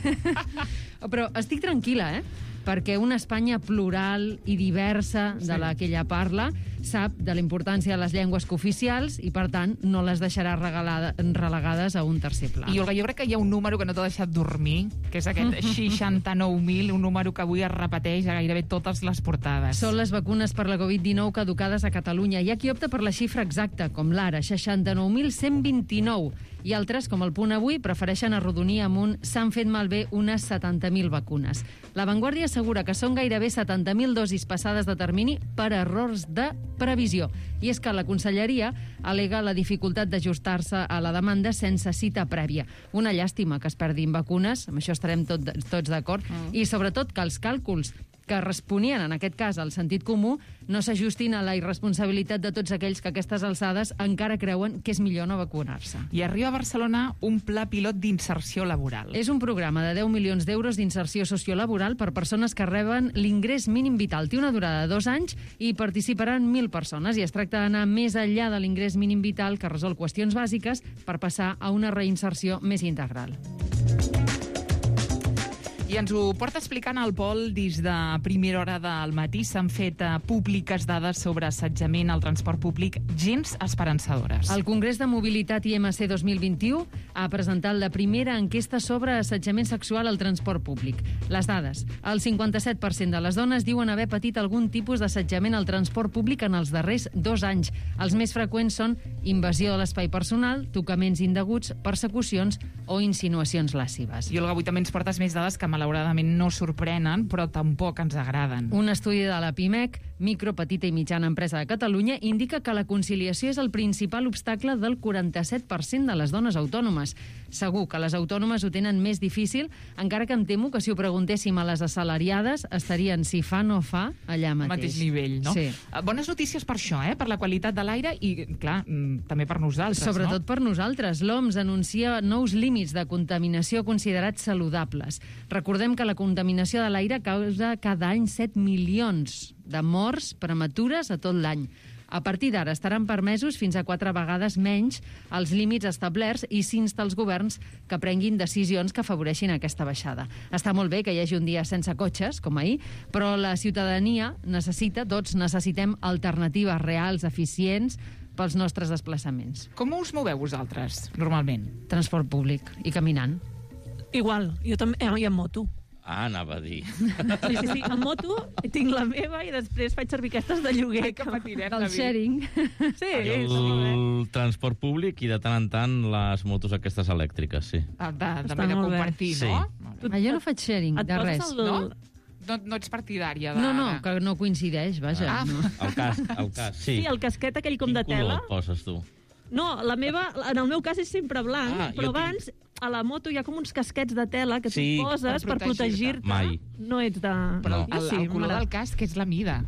[SPEAKER 10] Però estic tranquil·la, eh? Perquè una Espanya plural i diversa de la que ella parla sap de la importància de les llengües cooficials i, per tant, no les deixarà regalada, relegades a un tercer pla.
[SPEAKER 9] I, Olga, jo crec que hi ha un número que no t'ha deixat dormir, que és aquest seixanta-nou mil, un número que avui es repeteix a gairebé totes les portades.
[SPEAKER 10] Són les vacunes per la covid dinou caducades a Catalunya. Hi ha qui opta per la xifra exacta, com l'ara, seixanta-nou mil cent vint-i-nou. I altres, com el Punt Avui, prefereixen arrodonir amb un s'han fet malbé unes setanta mil vacunes. La Vanguardia assegura que són gairebé setanta mil dosis passades de termini per errors de previsió. I és que la Conselleria al·lega la dificultat d'ajustar-se a la demanda sense cita prèvia. Una llàstima que es perdin vacunes, amb això estarem tot, tots d'acord, mm. i sobretot que els càlculs que responien, en aquest cas, al sentit comú, no s'ajustin a la irresponsabilitat de tots aquells que a aquestes alçades encara creuen que és millor no vacunar-se.
[SPEAKER 9] I arriba a Barcelona un pla pilot d'inserció laboral.
[SPEAKER 10] És un programa de deu milions d'euros d'inserció sociolaboral per persones que reben l'ingrés mínim vital. Té una durada de dos anys i participaran mil persones i es tracta d'anar més enllà de l'ingrés mínim vital que resol qüestions bàsiques per passar a una reinserció més integral.
[SPEAKER 9] I ens ho porta explicant el Pol des de primera hora del matí. S'han fet uh, públiques dades sobre assetjament al transport públic gens esperançadores.
[SPEAKER 10] El Congrés de Mobilitat I M C dos mil vint-i-u ha presentat la primera enquesta sobre assetjament sexual al transport públic. Les dades. El cinquanta-set per cent de les dones diuen haver patit algun tipus d'assetjament al transport públic en els darrers dos anys. Els més freqüents són invasió de l'espai personal, tocaments indeguts, persecucions o insinuacions làssives.
[SPEAKER 9] I, Olga, avui també ens portes més dades que malauradament no sorprenen, però tampoc ens agraden.
[SPEAKER 10] Un estudi de la PIMEC, Micro, Petita i Mitjana Empresa de Catalunya, indica que la conciliació és el principal obstacle del quaranta-set per cent de les dones autònomes. Segur que les autònomes ho tenen més difícil, encara que em temo que si ho preguntéssim a les assalariades estarien, si fa no fa, allà mateix.
[SPEAKER 9] Mateix nivell, no?
[SPEAKER 10] Sí.
[SPEAKER 9] Bones notícies per això, eh? Per la qualitat de l'aire i, clar, també per nosaltres,
[SPEAKER 10] Sobretot
[SPEAKER 9] no?
[SPEAKER 10] per nosaltres. L'O M S anuncia nous límits de contaminació considerats saludables. Recordem que la contaminació de l'aire causa cada any set milions de morts prematures a tot l'any. A partir d'ara estaran permesos fins a quatre vegades menys els límits establerts i s'insta als governs que prenguin decisions que afavoreixin aquesta baixada. Està molt bé que hi hagi un dia sense cotxes, com ahir, però la ciutadania necessita, tots necessitem alternatives reals, eficients, pels nostres desplaçaments.
[SPEAKER 9] Com us moveu vosaltres, normalment?
[SPEAKER 10] Transport públic i caminant.
[SPEAKER 13] Igual, jo també, eh, i en moto.
[SPEAKER 12] Ah, anava a dir.
[SPEAKER 13] Sí, sí, sí, en moto tinc la meva i després faig servir aquestes de lloguer.
[SPEAKER 9] Ai, que patinet,
[SPEAKER 10] El sharing.
[SPEAKER 13] Sí,
[SPEAKER 12] El transport públic i de tant en tant les motos aquestes elèctriques, sí.
[SPEAKER 9] De,
[SPEAKER 13] Està
[SPEAKER 9] també de
[SPEAKER 13] molt bé.
[SPEAKER 9] compartir,
[SPEAKER 12] Sí.
[SPEAKER 9] no?
[SPEAKER 10] Ah, jo no faig sharing
[SPEAKER 13] Et
[SPEAKER 10] de
[SPEAKER 13] poses
[SPEAKER 10] res.
[SPEAKER 13] el-
[SPEAKER 9] No? No, no ets partidària de...
[SPEAKER 10] No, no, que no coincideix, vaja.
[SPEAKER 9] Ah.
[SPEAKER 10] No.
[SPEAKER 12] El cas, el cas, sí.
[SPEAKER 13] Sí, el casquet aquell com
[SPEAKER 12] Quin
[SPEAKER 13] de tela.
[SPEAKER 12] color et poses, tu?
[SPEAKER 13] No, la meva, en el meu cas és sempre blanc,
[SPEAKER 12] Ah,
[SPEAKER 13] però
[SPEAKER 12] jo tinc-
[SPEAKER 13] abans a la moto hi ha com uns casquets de tela que
[SPEAKER 12] Sí.
[SPEAKER 13] tu poses
[SPEAKER 9] Per
[SPEAKER 13] per
[SPEAKER 9] protegir-te.
[SPEAKER 13] protegir-te.
[SPEAKER 12] Mai.
[SPEAKER 13] No ets de...
[SPEAKER 9] Però
[SPEAKER 12] No.
[SPEAKER 9] el,
[SPEAKER 13] Jo sí,
[SPEAKER 9] el color
[SPEAKER 13] m'agrada.
[SPEAKER 9] del casc és la mida.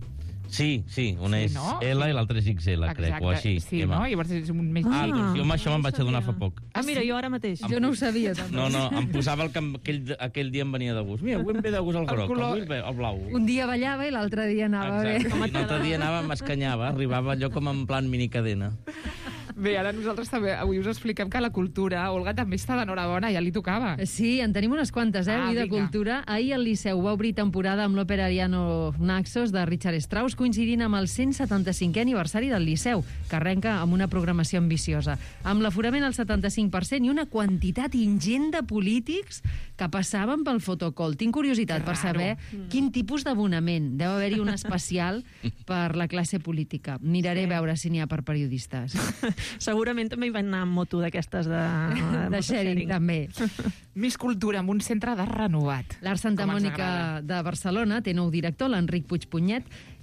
[SPEAKER 12] Sí, sí, una és
[SPEAKER 9] no?
[SPEAKER 12] L i l'altra és X L, crec, o així.
[SPEAKER 9] Sí,
[SPEAKER 12] M.
[SPEAKER 9] no? Llavors és un més...
[SPEAKER 12] Ah, doncs jo amb això me'n
[SPEAKER 13] no ho
[SPEAKER 12] vaig adonar fa
[SPEAKER 13] sabia.
[SPEAKER 12] poc.
[SPEAKER 13] Ah, mira, jo ara mateix.
[SPEAKER 10] Jo no ho sabia, també.
[SPEAKER 12] No, no, em posava el que em- aquell, aquell dia em venia de gust. Mira, avui em ve de gust el groc,
[SPEAKER 9] color-
[SPEAKER 12] avui el, ve- el blau.
[SPEAKER 10] Un dia ballava i l'altre dia anava
[SPEAKER 12] Exacte.
[SPEAKER 10] bé.
[SPEAKER 12] I l'altre dia anava, m'escanyava, arribava allò com en plan minicadena.
[SPEAKER 9] Bé, ara nosaltres també avui us expliquem que la cultura, Olga, també està d'enhorabona, ja li tocava.
[SPEAKER 10] Sí, en tenim unes quantes, eh,
[SPEAKER 9] Ah,
[SPEAKER 10] avui de
[SPEAKER 9] vinga.
[SPEAKER 10] cultura. Ahir el Liceu va obrir temporada amb l'òpera Ariano Naxos de Richard Strauss, coincidint amb el cent setanta-cinquè aniversari del Liceu, que arrenca amb una programació ambiciosa. Amb l'aforament al setanta-cinc per cent i una quantitat ingent de polítics que passaven pel fotocall. Tinc curiositat per saber quin tipus d'abonament. Deu haver-hi un especial per la classe política. Miraré a veure si n'hi ha per periodistes.
[SPEAKER 13] Segurament també hi van anar amb moto d'aquestes de...
[SPEAKER 10] De sharing, també.
[SPEAKER 9] Més cultura amb un centre de renovat.
[SPEAKER 10] L'Art Santa
[SPEAKER 9] Com ens
[SPEAKER 10] Mònica
[SPEAKER 9] agrada.
[SPEAKER 10] de Barcelona té nou director, l'Enric Puigpunyet,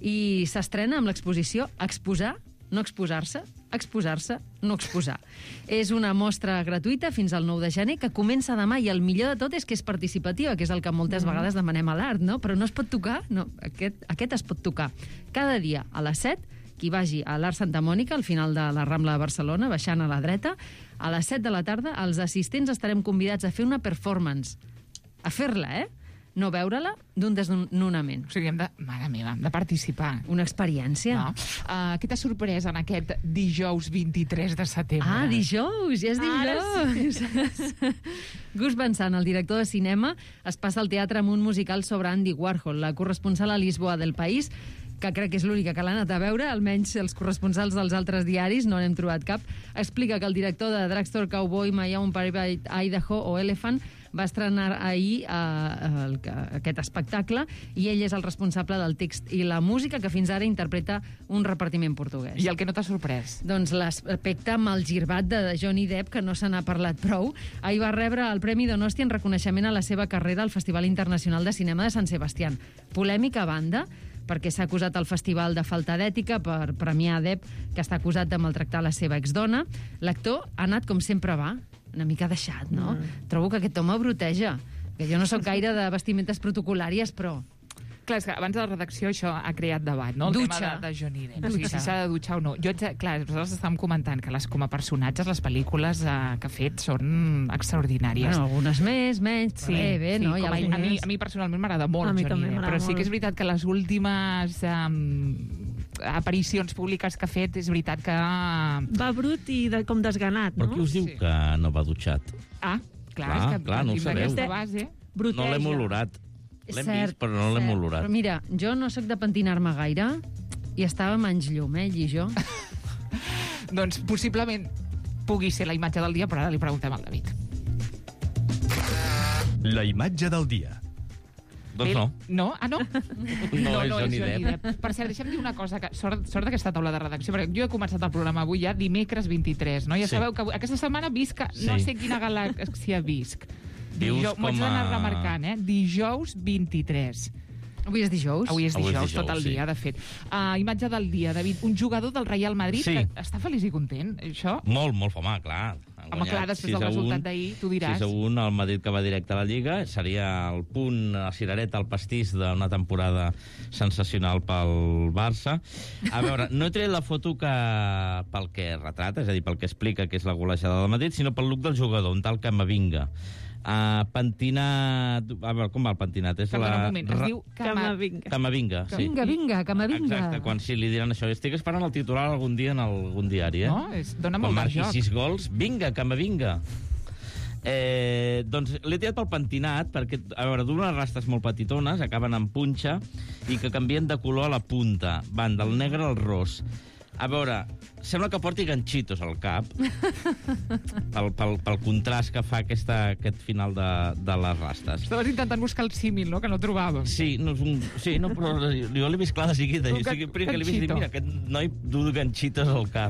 [SPEAKER 10] i s'estrena amb l'exposició Exposar, no exposar-se, exposar-se, no exposar. És una mostra gratuïta fins al nou de gener, que comença demà, i el millor de tot és que és participativa, que és el que moltes
[SPEAKER 13] Mm.
[SPEAKER 10] vegades demanem a l'art, no? Però no es pot tocar? No, aquest, aquest es pot tocar. Cada dia a les set, qui vagi a l'Art Santa Mònica, al final de la Rambla de Barcelona, baixant a la dreta, a les set de la tarda, els assistents estarem convidats a fer una performance. A fer-la, eh? No veure-la d'un desnonament.
[SPEAKER 9] O sigui, hem de... Mare meva, hem de participar.
[SPEAKER 10] Una experiència.
[SPEAKER 9] No? Uh, què t'ha sorprès en aquest dijous vint-i-tres de setembre?
[SPEAKER 10] Ah, dijous, ja és dijous. Sí. Gus Van Sant, el director de cinema, es passa al teatre amb un musical sobre Andy Warhol, la corresponsal a Lisboa del País, que crec que és l'única que l'ha anat a veure, almenys els corresponsals dels altres diaris, no n'hem trobat cap, explica que el director de Drugstore Cowboy, My Own Private Idaho o Elephant va estrenar ahir uh, el, aquest espectacle, i ell és el responsable del text i la música, que fins ara interpreta un repartiment portuguès.
[SPEAKER 9] I el que no t'ha sorprès?
[SPEAKER 10] Doncs l'aspecte amb el girbat de Johnny Depp, que no se n'ha parlat prou. Ahir va rebre el Premi Donosti en reconeixement a la seva carrera al Festival Internacional de Cinema de Sant Sebastián. Polèmica a banda, perquè s'ha acusat el festival de falta d'ètica per premiar Depp, que està acusat de maltractar la seva exdona. L'actor ha anat com sempre va, una mica deixat, no? Mm. Trobo que aquest home bruteja, que jo no sóc gaire de vestimentes protocolàries, però...
[SPEAKER 9] Clar, és que abans de la redacció això ha creat debat, no? El
[SPEAKER 10] Dutxa.
[SPEAKER 9] tema de, de Johnny Depp. O sigui,
[SPEAKER 10] Dutxa.
[SPEAKER 9] si s'ha de dutxar o no. Jo, clar, nosaltres estàvem comentant que les, com a personatges, les pel·lícules eh, que ha fet són extraordinàries.
[SPEAKER 10] Bueno, algunes més, menys,
[SPEAKER 9] Sí,
[SPEAKER 10] bé, bé,
[SPEAKER 9] sí,
[SPEAKER 10] no? Hi ha
[SPEAKER 9] com a, a, mi,
[SPEAKER 10] algunes-
[SPEAKER 9] a mi personalment m'agrada molt
[SPEAKER 13] A mi
[SPEAKER 9] Johnny
[SPEAKER 13] també
[SPEAKER 9] Depp,
[SPEAKER 13] m'agrada
[SPEAKER 9] però sí
[SPEAKER 13] molt.
[SPEAKER 9] que és veritat que les últimes um, aparicions públiques que ha fet, és veritat que...
[SPEAKER 13] Va brut i de, com desganat,
[SPEAKER 12] Però
[SPEAKER 13] no?
[SPEAKER 12] qui us diu
[SPEAKER 9] Sí.
[SPEAKER 12] que no va dutxat?
[SPEAKER 9] Ah, clar,
[SPEAKER 12] Clar,
[SPEAKER 9] és que
[SPEAKER 12] clar, no ho
[SPEAKER 9] partim
[SPEAKER 12] sabeu.
[SPEAKER 9] d'aquesta base.
[SPEAKER 13] Bruteja.
[SPEAKER 12] No l'hem olorat. L'hem vist, però no l'hem
[SPEAKER 10] cert.
[SPEAKER 12] olorat.
[SPEAKER 10] Però mira, jo no sóc de pentinar-me gaire i estava menys llum, eh, ell i jo.
[SPEAKER 9] Doncs possiblement pugui ser la imatge del dia, però ara li preguntem al David.
[SPEAKER 1] La imatge del dia.
[SPEAKER 12] Doncs
[SPEAKER 9] Ell-
[SPEAKER 12] no.
[SPEAKER 9] No? Ah, no?
[SPEAKER 12] No és Johnny Depp.
[SPEAKER 9] Per cert, deixa'm dir una cosa, que sort, sort d'aquesta taula de redacció, perquè jo he començat el programa avui ja dimecres vint-i-tres, no? Ja
[SPEAKER 12] Sí.
[SPEAKER 9] sabeu que avui- aquesta setmana visc, a- no
[SPEAKER 12] Sí.
[SPEAKER 9] sé quina galàxia visc.
[SPEAKER 12] Vius
[SPEAKER 9] Dijous, m'ho haig
[SPEAKER 12] com
[SPEAKER 9] d'anar
[SPEAKER 12] a-
[SPEAKER 9] remarcant, eh? Dijous vint-i-tres.
[SPEAKER 10] Avui és dijous?
[SPEAKER 9] Avui és
[SPEAKER 12] Avui és
[SPEAKER 9] dijous,
[SPEAKER 12] dijous,
[SPEAKER 9] tot el
[SPEAKER 12] sí.
[SPEAKER 9] dia, de fet. Uh, imatge del dia, David. Un jugador del Real Madrid
[SPEAKER 12] Sí.
[SPEAKER 9] que està feliç i content, això?
[SPEAKER 12] Molt, molt, home, clar. Han
[SPEAKER 9] Home, clar,
[SPEAKER 12] guanyat
[SPEAKER 9] després
[SPEAKER 12] sis
[SPEAKER 9] del
[SPEAKER 12] a un,
[SPEAKER 9] resultat d'ahir, tu diràs.
[SPEAKER 12] sis a un, el Madrid que va directe a la Lliga. Seria el punt, la cirereta, el pastís d'una temporada sensacional pel Barça. A veure, no he tret la foto que pel que retrata, és a dir, pel que explica que és la golejada del Madrid, sinó pel look del jugador, un tal Camavinga. Uh, pentinat... A veure, com va el pentinat? És
[SPEAKER 9] Perdona
[SPEAKER 12] la...
[SPEAKER 9] un moment, es
[SPEAKER 12] ra-
[SPEAKER 9] diu Cama...
[SPEAKER 13] Camavinga.
[SPEAKER 12] Camavinga, sí.
[SPEAKER 10] Vinga, vinga, que me vinga.
[SPEAKER 12] Exacte, quan sí li diran això. Estic esperant el titular algun dia en algun diari, eh?
[SPEAKER 9] No? És, dona
[SPEAKER 12] Quan
[SPEAKER 9] molt de
[SPEAKER 12] marqui
[SPEAKER 9] joc.
[SPEAKER 12] sis gols, vinga, que me vinga. Eh, doncs l'he tirat pel pentinat perquè, a veure, d'unes rastes molt petitones, acaben en punxa i que canvien de color a la punta. Van del negre al ros. A veure, sembla que porti ganxitos al cap pel, pel, pel contrast que fa aquesta, aquest final de, de les rastes.
[SPEAKER 9] Estaves intentant buscar el símil, no?, que no trobàvem.
[SPEAKER 12] Sí, no és un... sí no, però jo l'he vist clar de seguida.
[SPEAKER 9] Un
[SPEAKER 12] O sigui,
[SPEAKER 9] gan-
[SPEAKER 12] primer que l'he vist dir,
[SPEAKER 9] ganxito.
[SPEAKER 12] mira, aquest noi du ganxitos al cap.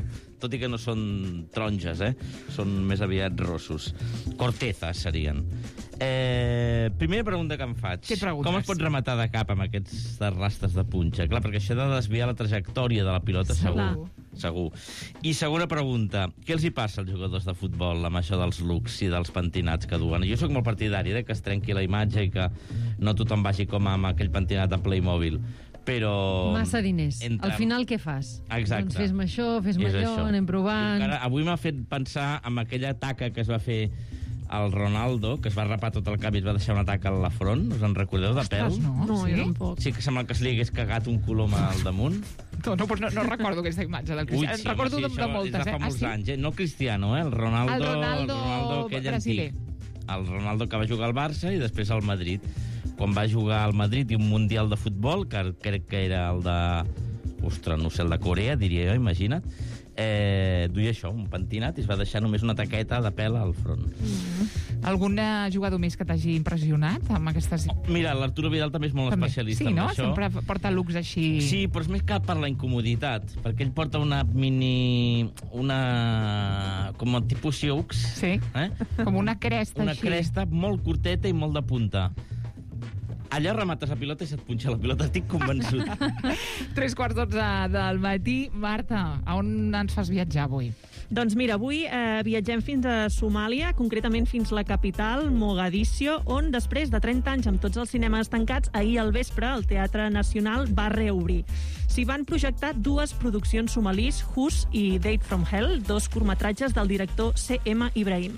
[SPEAKER 12] tot i que no són taronges, eh? Són més aviat rossos. Cortezas serien. Eh, primera pregunta que em faig.
[SPEAKER 9] Què et preguntes?
[SPEAKER 12] Com es pot rematar de cap amb aquests rastes de punxa? Clar, perquè això ha de desviar la trajectòria de la pilota, segur. Segur. I segona pregunta, què els hi passa als jugadors de futbol amb això dels looks i dels pentinats que duen? Jo sóc molt partidari de que es trenqui la imatge i que no tothom vagi com amb aquell pentinat de Playmobil, però...
[SPEAKER 10] Massa diners.
[SPEAKER 12] Entre...
[SPEAKER 10] Al final què fas?
[SPEAKER 12] Exacte.
[SPEAKER 10] Doncs fes-me això, fes-me
[SPEAKER 12] És
[SPEAKER 10] allò,
[SPEAKER 12] això.
[SPEAKER 10] anem provant...
[SPEAKER 12] Encara, avui m'ha fet pensar en aquella taca que es va fer al Ronaldo, que es va rapar tot el cap i es va deixar una taca a la front. Us en recordeu, de pèl?
[SPEAKER 9] Ostres, no.
[SPEAKER 13] No,
[SPEAKER 9] Sí?
[SPEAKER 13] jo tampoc.
[SPEAKER 12] Sí, que sembla que se li hagués cagat un colom al damunt.
[SPEAKER 9] No, no, no, no recordo aquesta imatge del Cristiano.
[SPEAKER 12] sí,
[SPEAKER 9] recordo
[SPEAKER 12] home,
[SPEAKER 9] de,
[SPEAKER 12] sí,
[SPEAKER 9] de
[SPEAKER 12] això
[SPEAKER 9] moltes,
[SPEAKER 12] és de
[SPEAKER 9] eh?
[SPEAKER 12] fa molts
[SPEAKER 9] Ah, sí?
[SPEAKER 12] anys, eh? No el Cristiano, eh? El Ronaldo,
[SPEAKER 9] El Ronaldo
[SPEAKER 12] aquell
[SPEAKER 9] brasiler.
[SPEAKER 12] antic. El Ronaldo que va jugar al Barça i després al Madrid. Quan va jugar al Madrid i un Mundial de Futbol, que crec que era el de... Ostres, no sé, el de Corea, diria jo, imagina't. Eh, duia això, un pentinat, i es va deixar només una taqueta de pèl al front.
[SPEAKER 9] Mm. Algun eh, jugador més que t'hagi impressionat amb aquestes...
[SPEAKER 12] Oh, mira, l'Arturo Vidal també és molt
[SPEAKER 9] També.
[SPEAKER 12] especialista
[SPEAKER 9] Sí,
[SPEAKER 12] en
[SPEAKER 9] no?
[SPEAKER 12] això.
[SPEAKER 9] Sempre porta looks així...
[SPEAKER 12] Sí, però és més que per la incomoditat, perquè ell porta una mini... una... com a tipus sioux.
[SPEAKER 9] Sí,
[SPEAKER 12] eh?
[SPEAKER 9] com una cresta
[SPEAKER 12] Una
[SPEAKER 9] així.
[SPEAKER 12] cresta molt curteta i molt de punta. Allà remates la pilota i se't punxa la pilota, estic convençut.
[SPEAKER 9] Tres quarts d'onze del matí. Marta, a on ens fas viatjar avui?
[SPEAKER 13] Doncs mira, avui eh, viatgem fins a Somàlia, concretament fins a la capital, Mogadiscio, on després de trenta anys amb tots els cinemes tancats, ahir al vespre el Teatre Nacional va reobrir. S'hi van projectar dues produccions somalís, Hus i Date from Hell, dos curtmetratges del director C M Ibrahim.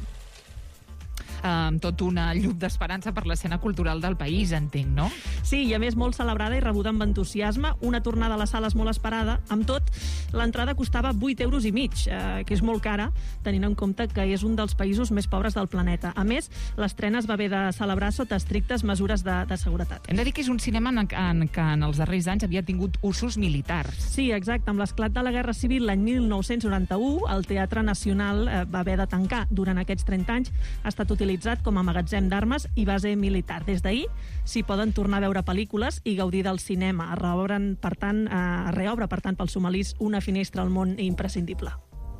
[SPEAKER 9] Amb tot una llum d'esperança per l'escena cultural del país, entenc, no?
[SPEAKER 13] Sí, i a més molt celebrada i rebuda amb entusiasme, una tornada a les sales molt esperada. Amb tot, l'entrada costava vuit euros i mig, eh, que és molt cara, tenint en compte que és un dels països més pobres del planeta. A més, l'estrena es va haver de celebrar sota estrictes mesures de, de seguretat.
[SPEAKER 9] Hem de dir que és un cinema en, en què en els darrers anys havia tingut usos militars.
[SPEAKER 13] Sí, exacte. Amb l'esclat de la Guerra Civil l'any mil nou-cents noranta-u, el Teatre Nacional eh, va haver de tancar. Durant aquests trenta anys ha estat utilitzat com a magatzem d'armes i base militar. Des d'ahir s'hi poden tornar a veure pel·lícules i gaudir del cinema. Es reobren, per tant, eh, reobre, per tant, pels somalís una finestra al món imprescindible.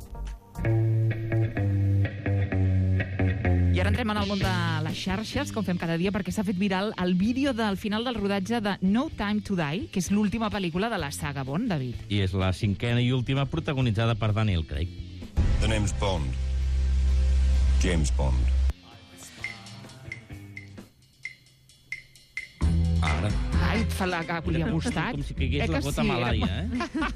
[SPEAKER 9] I ara entrem en el món de les xarxes, com fem cada dia, perquè s'ha fet viral el vídeo del final del rodatge de No Time to Die, que és l'última pel·lícula de la saga Bond, David.
[SPEAKER 12] I és la cinquena i última protagonitzada per Daniel Craig.
[SPEAKER 15] The name's Bond. James Bond.
[SPEAKER 12] Ara.
[SPEAKER 9] Ai, et fa la que li ha gustat.
[SPEAKER 12] Com si caigués
[SPEAKER 9] Eh
[SPEAKER 12] la
[SPEAKER 9] que
[SPEAKER 12] gota
[SPEAKER 9] sí,
[SPEAKER 12] malaia,
[SPEAKER 9] era-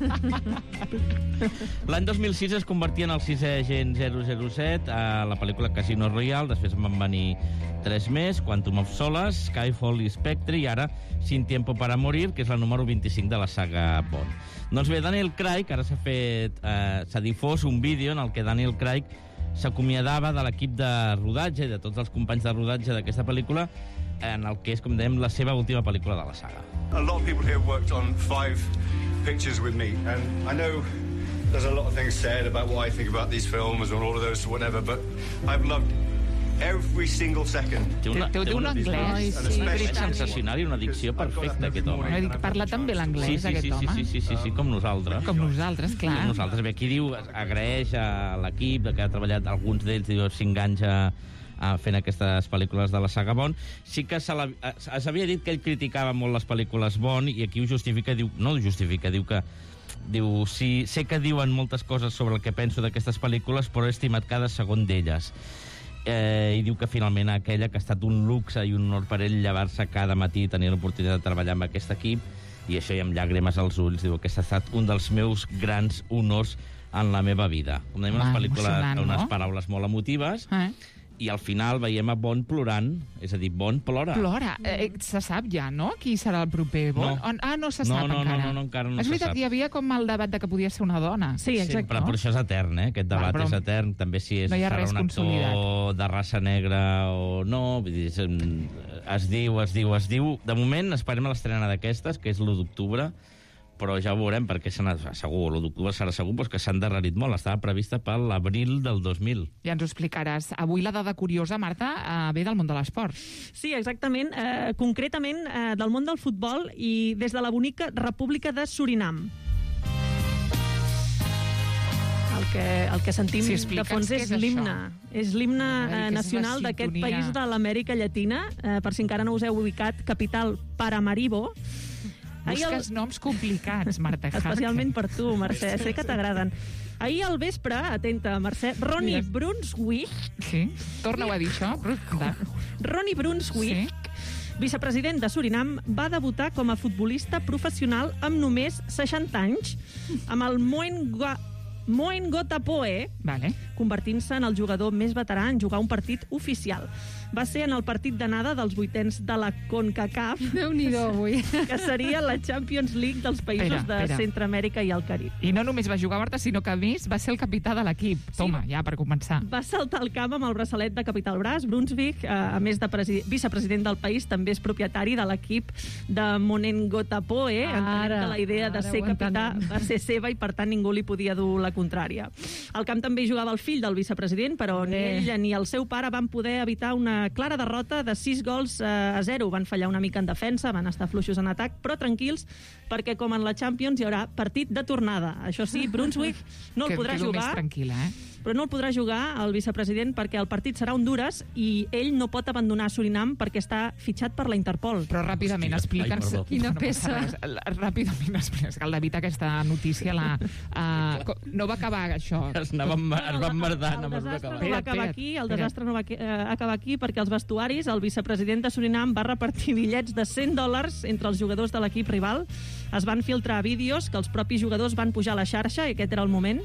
[SPEAKER 12] eh? L'any dos mil sis es convertia en el sisè agent zero zero set a la pel·lícula Casino Royale, després en van venir tres més, Quantum of Solace, Skyfall i Spectre, i ara Sin Tiempo para Morir, que és la número vint-i-cinc de la saga Bond. Doncs bé, Daniel Craig, ara s'ha fet, eh, s'ha difós un vídeo en el que Daniel Craig s'acomiadava de l'equip de rodatge i de tots els companys de rodatge d'aquesta pel·lícula, en el que és, com dèiem, la seva última pel·lícula de la saga.
[SPEAKER 15] A lot of people here worked on five pictures with me, and I know there's a lot of things said about what I think about these films and all of those, whatever, but I've loved every single second.
[SPEAKER 12] Té una,
[SPEAKER 9] Té- té un anglès,
[SPEAKER 12] Ai,
[SPEAKER 9] sí,
[SPEAKER 12] sí,
[SPEAKER 9] veritat.
[SPEAKER 12] sensacional i una dicció perfecta, aquest home.
[SPEAKER 9] No, dic, parla tan bé l'anglès,
[SPEAKER 12] Sí, sí,
[SPEAKER 9] aquest
[SPEAKER 12] sí,
[SPEAKER 9] home.
[SPEAKER 12] sí, sí, sí, sí, com nosaltres.
[SPEAKER 9] Com nosaltres, clar.
[SPEAKER 12] Com nosaltres. Bé, aquí diu, agraeix a l'equip que ha treballat, alguns d'ells, diu, cinc anys a, a fent aquestes pel·lícules de la saga Bond. Sí que se s'havia dit que ell criticava molt les pel·lícules Bond, i aquí ho justifica, diu, no ho justifica, diu que diu, sí, sé que diuen moltes coses sobre el que penso d'aquestes pel·lícules, però he estimat cada segon d'elles. Eh, i diu que finalment aquella que ha estat un luxe i un honor per ell llevar-se cada matí i tenir l'oportunitat de treballar amb aquest equip, i això i amb llàgrimes als ulls, diu que aquest ha estat un dels meus grans honors en la meva vida. Com dèiem, unes
[SPEAKER 9] Va,
[SPEAKER 12] pel·lícules,
[SPEAKER 9] emocionant,
[SPEAKER 12] unes
[SPEAKER 9] no?
[SPEAKER 12] paraules molt emotives,
[SPEAKER 9] Eh?
[SPEAKER 12] i al final veiem a Bond plorant, és a dir, Bond plora.
[SPEAKER 9] Plora. Eh, se sap ja, no?, qui serà el proper Bond?
[SPEAKER 12] No.
[SPEAKER 9] On- Ah, no se
[SPEAKER 12] No,
[SPEAKER 9] sap
[SPEAKER 12] no, no,
[SPEAKER 9] encara.
[SPEAKER 12] no, no, encara no
[SPEAKER 9] és
[SPEAKER 12] se
[SPEAKER 9] veritat,
[SPEAKER 12] sap.
[SPEAKER 9] hi havia com el debat de que podia ser una dona.
[SPEAKER 13] Sí, exacte.
[SPEAKER 12] Però, però això és etern, eh? Aquest debat
[SPEAKER 9] però
[SPEAKER 12] és etern. També si és,
[SPEAKER 9] no hi ha
[SPEAKER 12] serà
[SPEAKER 9] res
[SPEAKER 12] un actor
[SPEAKER 9] consolidat.
[SPEAKER 12] de raça negra o no. Vull dir, es, es diu, es diu, es diu. De moment esperem a l'estrena d'aquestes, que és l'u d'octubre, però ja ho veurem, perquè s'ha, segur, l'u d'octubre serà segur, doncs que s'ha endarrerit molt. Estava prevista per l'abril del dos mil.
[SPEAKER 9] Ja ens ho explicaràs. Avui la dada curiosa, Marta, eh, ve del món de l'esport.
[SPEAKER 13] Sí, exactament. Eh, concretament eh, del món del futbol i des de la bonica República de Surinam. El que, el que sentim
[SPEAKER 9] Si
[SPEAKER 13] de
[SPEAKER 9] expliques
[SPEAKER 13] fons
[SPEAKER 9] què
[SPEAKER 13] és
[SPEAKER 9] és
[SPEAKER 13] l'himne. És l'himne
[SPEAKER 9] Ai,
[SPEAKER 13] eh,
[SPEAKER 9] que és
[SPEAKER 13] nacional
[SPEAKER 9] la
[SPEAKER 13] d'aquest
[SPEAKER 9] sintonia.
[SPEAKER 13] país de l'Amèrica Llatina, eh, per si encara no us heu ubicat, capital Paramaribo. Ahir el-
[SPEAKER 9] Busques noms complicats, Marta Harker.
[SPEAKER 13] Especialment per tu, Mercè, sé que t'agraden. Ahir al vespre, atenta, Mercè, Ronnie
[SPEAKER 9] Digues.
[SPEAKER 13] Brunswick...
[SPEAKER 9] Sí? Torna-ho a dir, això.
[SPEAKER 13] Ronnie Brunswick, sí? vicepresident de Surinam, va debutar com a futbolista professional amb només seixanta anys, amb el Moenga... Moengotapoe,
[SPEAKER 9] vale.
[SPEAKER 13] convertint-se en el jugador més veterà en jugar un partit oficial. Va ser en el partit d'anada dels vuitens de la CONCACAF,
[SPEAKER 10] Déu-n'hi-do, avui.
[SPEAKER 13] que seria la Champions League dels països
[SPEAKER 9] Espera,
[SPEAKER 13] de
[SPEAKER 9] espera.
[SPEAKER 13] Centreamèrica i el Carib.
[SPEAKER 9] I no només va jugar, Marta, sinó que, a més, va ser el capità de l'equip. Toma, ja, per començar.
[SPEAKER 13] Va saltar al camp amb el braçalet de Capital Bras. Brunswick, eh, a més de presi- vicepresident del país, també és propietari de l'equip de Monengotapoe. Entenem
[SPEAKER 10] Ara,
[SPEAKER 13] que la idea de
[SPEAKER 10] ara
[SPEAKER 13] ser
[SPEAKER 10] ho
[SPEAKER 13] capità
[SPEAKER 10] entenem.
[SPEAKER 13] va ser seva i, per tant, ningú li podia dur la contrària. Al camp també hi jugava el fill del vicepresident, però ni
[SPEAKER 10] Bé.
[SPEAKER 13] ell ni el seu pare van poder evitar una clara derrota de sis gols eh, a zero. Van fallar una mica en defensa, van estar fluixos en atac, però tranquils, perquè com en la Champions hi haurà partit de tornada. Això sí, Brunswick no el
[SPEAKER 9] Que
[SPEAKER 13] podrà
[SPEAKER 9] quedo
[SPEAKER 13] jugar.
[SPEAKER 9] més tranquil·la, eh?
[SPEAKER 13] Però no el podrà jugar el vicepresident perquè el partit serà a Honduras i ell no pot abandonar Surinam perquè està fitxat per la Interpol.
[SPEAKER 9] Però ràpidament, explica'ns...
[SPEAKER 12] ai,
[SPEAKER 10] Quina
[SPEAKER 9] no passa
[SPEAKER 10] peça.
[SPEAKER 9] res. La- Ràpidament, explica'ns que el David aquesta notícia la, uh, co- no va acabar això.
[SPEAKER 12] Es, anava, es va emmerdant
[SPEAKER 13] El
[SPEAKER 12] amb el
[SPEAKER 13] desastre no
[SPEAKER 12] acabar.
[SPEAKER 13] va acabar aquí, el desastre no va que- eh, acabar aquí perquè als vestuaris el vicepresident de Surinam va repartir bitllets de cent dòlars entre els jugadors de l'equip rival. Es van filtrar vídeos que els propis jugadors van pujar a la xarxa i aquest era el moment.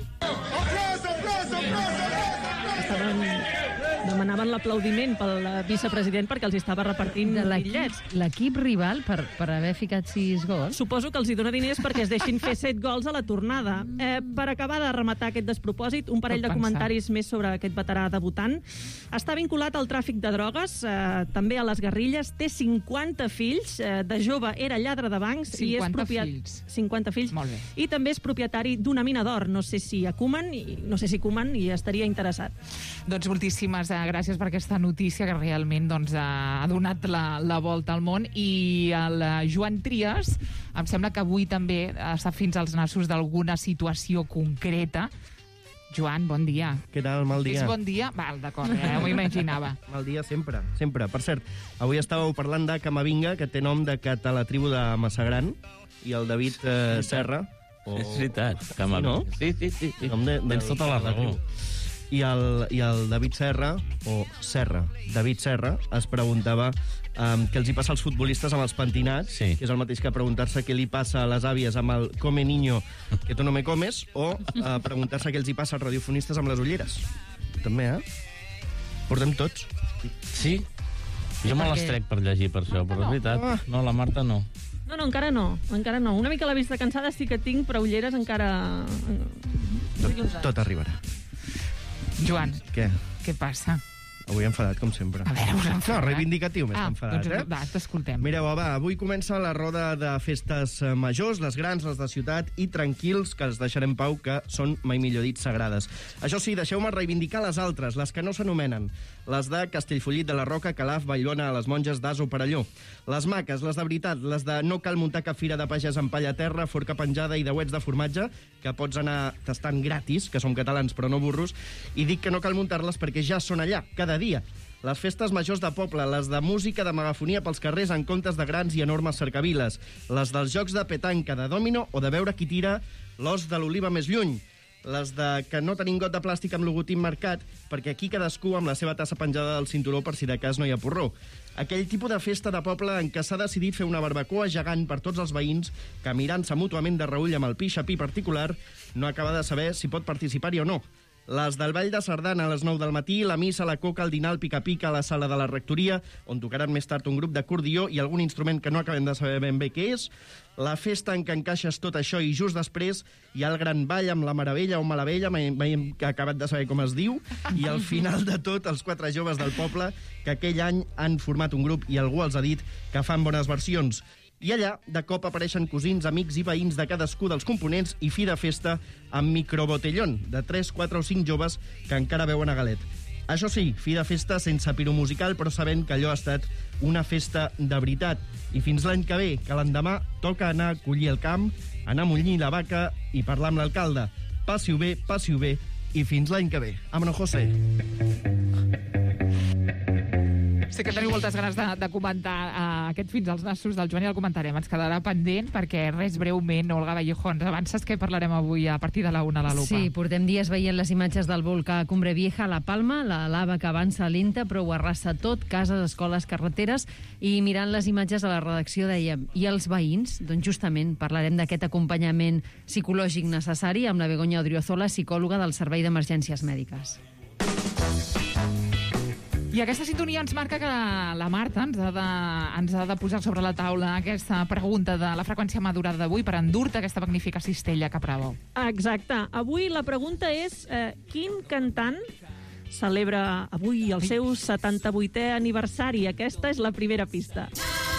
[SPEAKER 13] Estaven, demanaven l'aplaudiment pel eh, vicepresident perquè els estava repartint
[SPEAKER 10] De
[SPEAKER 13] bitllets.
[SPEAKER 10] l'equip l'equip rival per, per haver ficat sis gols.
[SPEAKER 13] Suposo que els hi dona diners perquè es deixin fer set gols a la tornada. Eh, per acabar de rematar aquest despropòsit, un parell
[SPEAKER 9] Pot
[SPEAKER 13] de
[SPEAKER 9] pensar.
[SPEAKER 13] comentaris més sobre aquest veterà debutant. Està vinculat al tràfic de drogues, eh, també a les guerrilles, té cinquanta fills, eh, de jove era lladre de bancs i és
[SPEAKER 9] cinquanta
[SPEAKER 13] propiet...
[SPEAKER 9] fills.
[SPEAKER 13] cinquanta fills.
[SPEAKER 9] Molt bé.
[SPEAKER 13] I també és propietari d'una mina d'or. No sé si a Koeman, i no sé si Koeman i estaria interessat.
[SPEAKER 9] Doncs moltíssimes eh, gràcies per aquesta notícia que realment doncs, ha donat la, la volta al món. I el eh, Joan Trias, em sembla que avui també està fins als nassos d'alguna situació concreta. Joan, bon dia.
[SPEAKER 16] Què tal? Mal dia.
[SPEAKER 9] És bon dia? Val, d'acord, ja m'ho imaginava.
[SPEAKER 16] Mal dia sempre, sempre. Per cert, avui estàveu parlant de Camavinga, que té nom de cat a la tribu de Massagran, i el David eh, Serra... O...
[SPEAKER 12] És veritat, Camavinga.
[SPEAKER 16] Sí,
[SPEAKER 12] Sí, sí, sí. sí.
[SPEAKER 16] Nom de,
[SPEAKER 12] Tens tota la raó.
[SPEAKER 16] I el, I el David Serra, o Serra, David Serra, es preguntava um, què els hi passa als futbolistes amb els pentinats,
[SPEAKER 12] Sí.
[SPEAKER 16] que és el mateix que preguntar-se què li passa a les àvies amb el come niño que tu no me comes, o uh, preguntar-se què els hi passa als radiofonistes amb les ulleres. També, eh? Portem tots.
[SPEAKER 12] Sí? Jo me les trec per llegir per això, però és veritat. No, la Marta no.
[SPEAKER 13] No, no, encara no, encara no. Una mica la vista cansada sí que tinc, però ulleres encara...
[SPEAKER 16] Tot, tot arribarà.
[SPEAKER 9] Joan,
[SPEAKER 16] Què?
[SPEAKER 9] què passa?
[SPEAKER 16] Avui enfadat, com sempre.
[SPEAKER 9] A veure, us
[SPEAKER 16] No,
[SPEAKER 9] enfadat.
[SPEAKER 16] reivindicatiu més
[SPEAKER 9] ah,
[SPEAKER 16] que enfadat,
[SPEAKER 9] doncs,
[SPEAKER 16] eh?
[SPEAKER 9] va, t'escoltem.
[SPEAKER 16] Mireu, va, avui comença la roda de festes eh, majors, les grans, les de ciutat, i tranquils, que els deixarem en pau, que són, mai millor dit, sagrades. Això sí, deixeu-me reivindicar les altres, les que no s'anomenen. Les de Castellfollit de la Roca, Calaf, Vallbona, a les monges d'Aso, Perelló. Les maques, les de veritat, les de no cal muntar cap fira de pagès amb palla a terra, forca penjada i dauets de formatge, que pots anar tastant gratis, que som catalans però no burros, i dic que no cal muntar-les perquè ja són allà, cada dia. Les festes majors de poble, les de música de megafonia pels carrers en comptes de grans i enormes cercaviles, les dels jocs de petanca, de dòmino o de veure qui tira l'os de l'oliva més lluny, les de que no tenim got de plàstic amb logotip marcat, perquè aquí cadascú amb la seva tassa penjada del cinturó per si de cas no hi ha porró. Aquell tipus de festa de poble en què s'ha decidit fer una barbacoa gegant per tots els veïns que, mirant-se mútuament de reull amb el pixapí particular, no acaba de saber si pot participar-hi o no. Les del Ball de Sardana a les nou del matí, la missa, la coca, el dinar, el pica-pica a la sala de la rectoria, on tocaran més tard un grup d'acordió i algun instrument que no acabem de saber ben bé què és, la festa en què encaixes tot això i just després hi ha el gran ball amb la Meravella o Malavella, mai, mai hem acabat de saber com es diu, i al final de tot els quatre joves del poble que aquell any han format un grup i algú els ha dit que fan bones versions. I allà, de cop, apareixen cosins, amics i veïns de cadascú dels components i fi de festa amb microbotellón, de tres, quatre o cinc joves que encara veuen a galet. Això sí, fi de festa sense piromusical, però sabent que allò ha estat una festa de veritat. I fins l'any que ve, que l'endemà toca anar a collir el camp, anar a munyir la vaca i parlar amb l'alcalde. Passi-ho bé, passi-ho bé, i fins l'any que ve. Vámonos, José.
[SPEAKER 9] Sé que teniu moltes ganes de, de comentar uh, aquest Fins als nassos del Joan i el comentarem. Ens quedarà pendent perquè res breument, Olga Vallejo, ens avances que parlarem avui a partir de la una a la lupa.
[SPEAKER 10] Sí, portem dies veient les imatges del volcà Cumbre Vieja a la Palma, la lava que avança lenta però ho arrasa tot, cases, escoles, carreteres, i mirant les imatges a la redacció dèiem, i els veïns? Doncs justament parlarem d'aquest acompanyament psicològic necessari amb la Begoña Odriozola, psicòloga del Servei d'Emergències Mèdiques.
[SPEAKER 9] I aquesta sintonia ens marca que la Marta ens ha, de, ens ha de posar sobre la taula aquesta pregunta de la freqüència madurada d'avui per endur-te aquesta magnífica cistella que preveu.
[SPEAKER 13] Exacte. Avui la pregunta és eh, quin cantant celebra avui el seu setanta-vuitè aniversari? Aquesta és la primera pista.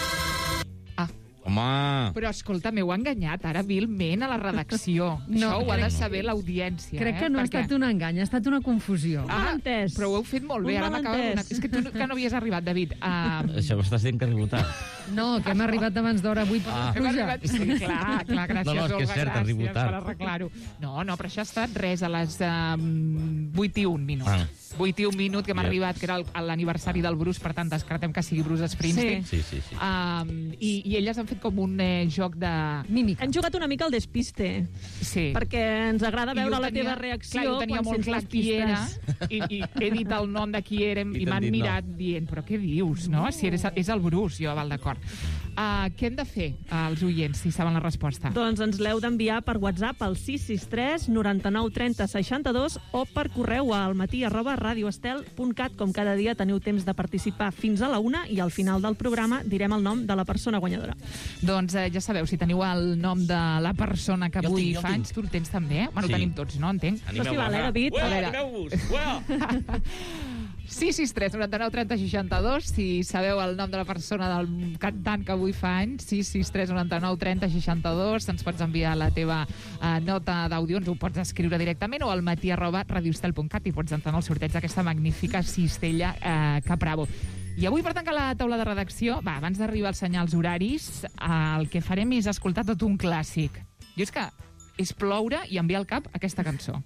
[SPEAKER 12] Home!
[SPEAKER 9] Però, escolta, m'heu enganyat ara vilment a la redacció.
[SPEAKER 10] No,
[SPEAKER 9] Això ho ha
[SPEAKER 10] crec-
[SPEAKER 9] de saber l'audiència.
[SPEAKER 10] Crec
[SPEAKER 9] eh?
[SPEAKER 10] que no ha
[SPEAKER 9] Perquè-
[SPEAKER 10] estat un engany, ha estat una confusió.
[SPEAKER 9] Ah, però ho heu fet molt bé.
[SPEAKER 10] Un
[SPEAKER 9] Ara m'acaba de donar...
[SPEAKER 10] malentès.
[SPEAKER 9] És que tu no, que no havies arribat, David. Uh,
[SPEAKER 12] Això m'estàs dient que ha arribat tard.
[SPEAKER 10] No, que hem arribat abans d'hora avui per
[SPEAKER 12] Ah.
[SPEAKER 9] Hem
[SPEAKER 10] pujar.
[SPEAKER 9] arribat... Sí, clar, clar, gràcies,
[SPEAKER 12] No, no, és que és
[SPEAKER 9] Olga,
[SPEAKER 12] cert, ha arribat
[SPEAKER 9] gràcies
[SPEAKER 12] tard.
[SPEAKER 9] per arreglar-ho. No, no, però això ha estat res, a les um, vuit i un minuts.
[SPEAKER 12] Ah.
[SPEAKER 9] vuit i un minut que hem
[SPEAKER 12] Ja.
[SPEAKER 9] arribat, que era el- l'aniversari del Bruce, per tant, descartem que sigui Bruce Springsteen.
[SPEAKER 12] Sí, sí, sí.
[SPEAKER 9] Um, i, I elles han fet com un eh, joc de...
[SPEAKER 10] Mímica.
[SPEAKER 13] Hem jugat una mica al despiste.
[SPEAKER 9] Sí.
[SPEAKER 13] Perquè ens agrada
[SPEAKER 9] I
[SPEAKER 13] veure
[SPEAKER 9] jo
[SPEAKER 13] la
[SPEAKER 9] tenia-
[SPEAKER 13] teva reacció
[SPEAKER 9] clar, jo tenia
[SPEAKER 13] quan
[SPEAKER 9] molt
[SPEAKER 13] sents
[SPEAKER 9] clar
[SPEAKER 13] les
[SPEAKER 9] qui era
[SPEAKER 13] pistes.
[SPEAKER 9] i, i he dit el nom de qui érem
[SPEAKER 12] I
[SPEAKER 9] i
[SPEAKER 12] t'han
[SPEAKER 9] m'han
[SPEAKER 12] dit no.
[SPEAKER 9] mirat dient, però què dius, no? Si eres, és el Bruce, jo val d'acord. Uh, què hem de fer, uh, els oients, si saben la resposta?
[SPEAKER 13] Doncs ens l'heu d'enviar per WhatsApp al sis sis tres noranta-nou trenta seixanta-dos o per correu al matí arroba radioestel punt cat. Com cada dia teniu temps de participar fins a la una i al final del programa direm el nom de la persona guanyadora.
[SPEAKER 9] Doncs eh, ja sabeu, si teniu el nom de la persona que
[SPEAKER 12] Jo el
[SPEAKER 9] avui
[SPEAKER 12] tinc, jo el
[SPEAKER 9] fa anys,
[SPEAKER 12] tinc.
[SPEAKER 9] tu el tens també, eh? Bueno,
[SPEAKER 12] Sí.
[SPEAKER 9] ho tenim tots, no? Entenc.
[SPEAKER 12] Animeu-vos,
[SPEAKER 13] Festival, eh,
[SPEAKER 12] va.
[SPEAKER 13] David?
[SPEAKER 12] Ué,
[SPEAKER 9] A veure.
[SPEAKER 12] animeu-vos, ué.
[SPEAKER 9] sis sis tres noranta-nou trenta seixanta-dos, si sabeu el nom de la persona del cantant que avui fa anys, sis sis tres noranta-nou trenta seixanta-dos, ens pots enviar la teva eh, nota d'àudio, ens ho pots escriure directament o al matí arroba radioestel punt cat i pots entrar en el sorteig d'aquesta magnífica cistella eh, Capravo. I avui, per tant, que a la taula de redacció, va, abans d'arribar als senyals horaris, eh, el que farem és escoltar tot un clàssic. Jo és que és ploure i enviar al cap aquesta cançó.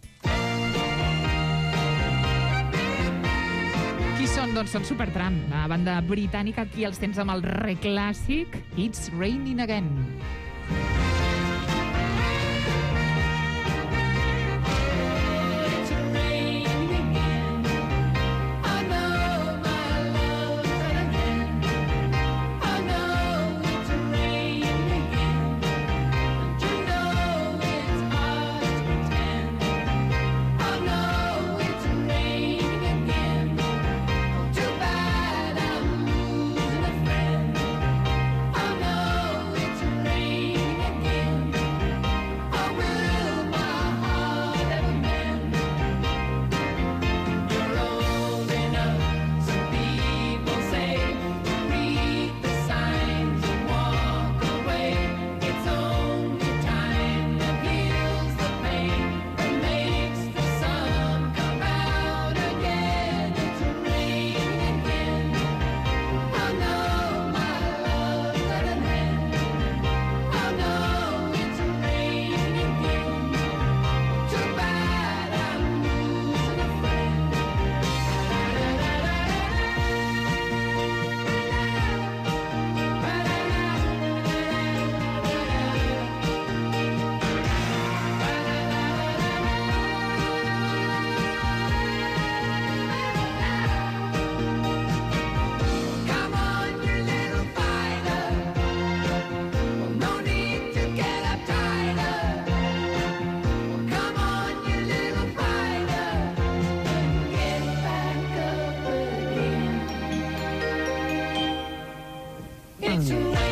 [SPEAKER 9] Qui són? Doncs són Supertramp, la banda britànica. Aquí els tens amb el reclàssic It's Raining Again.
[SPEAKER 11] It's raining.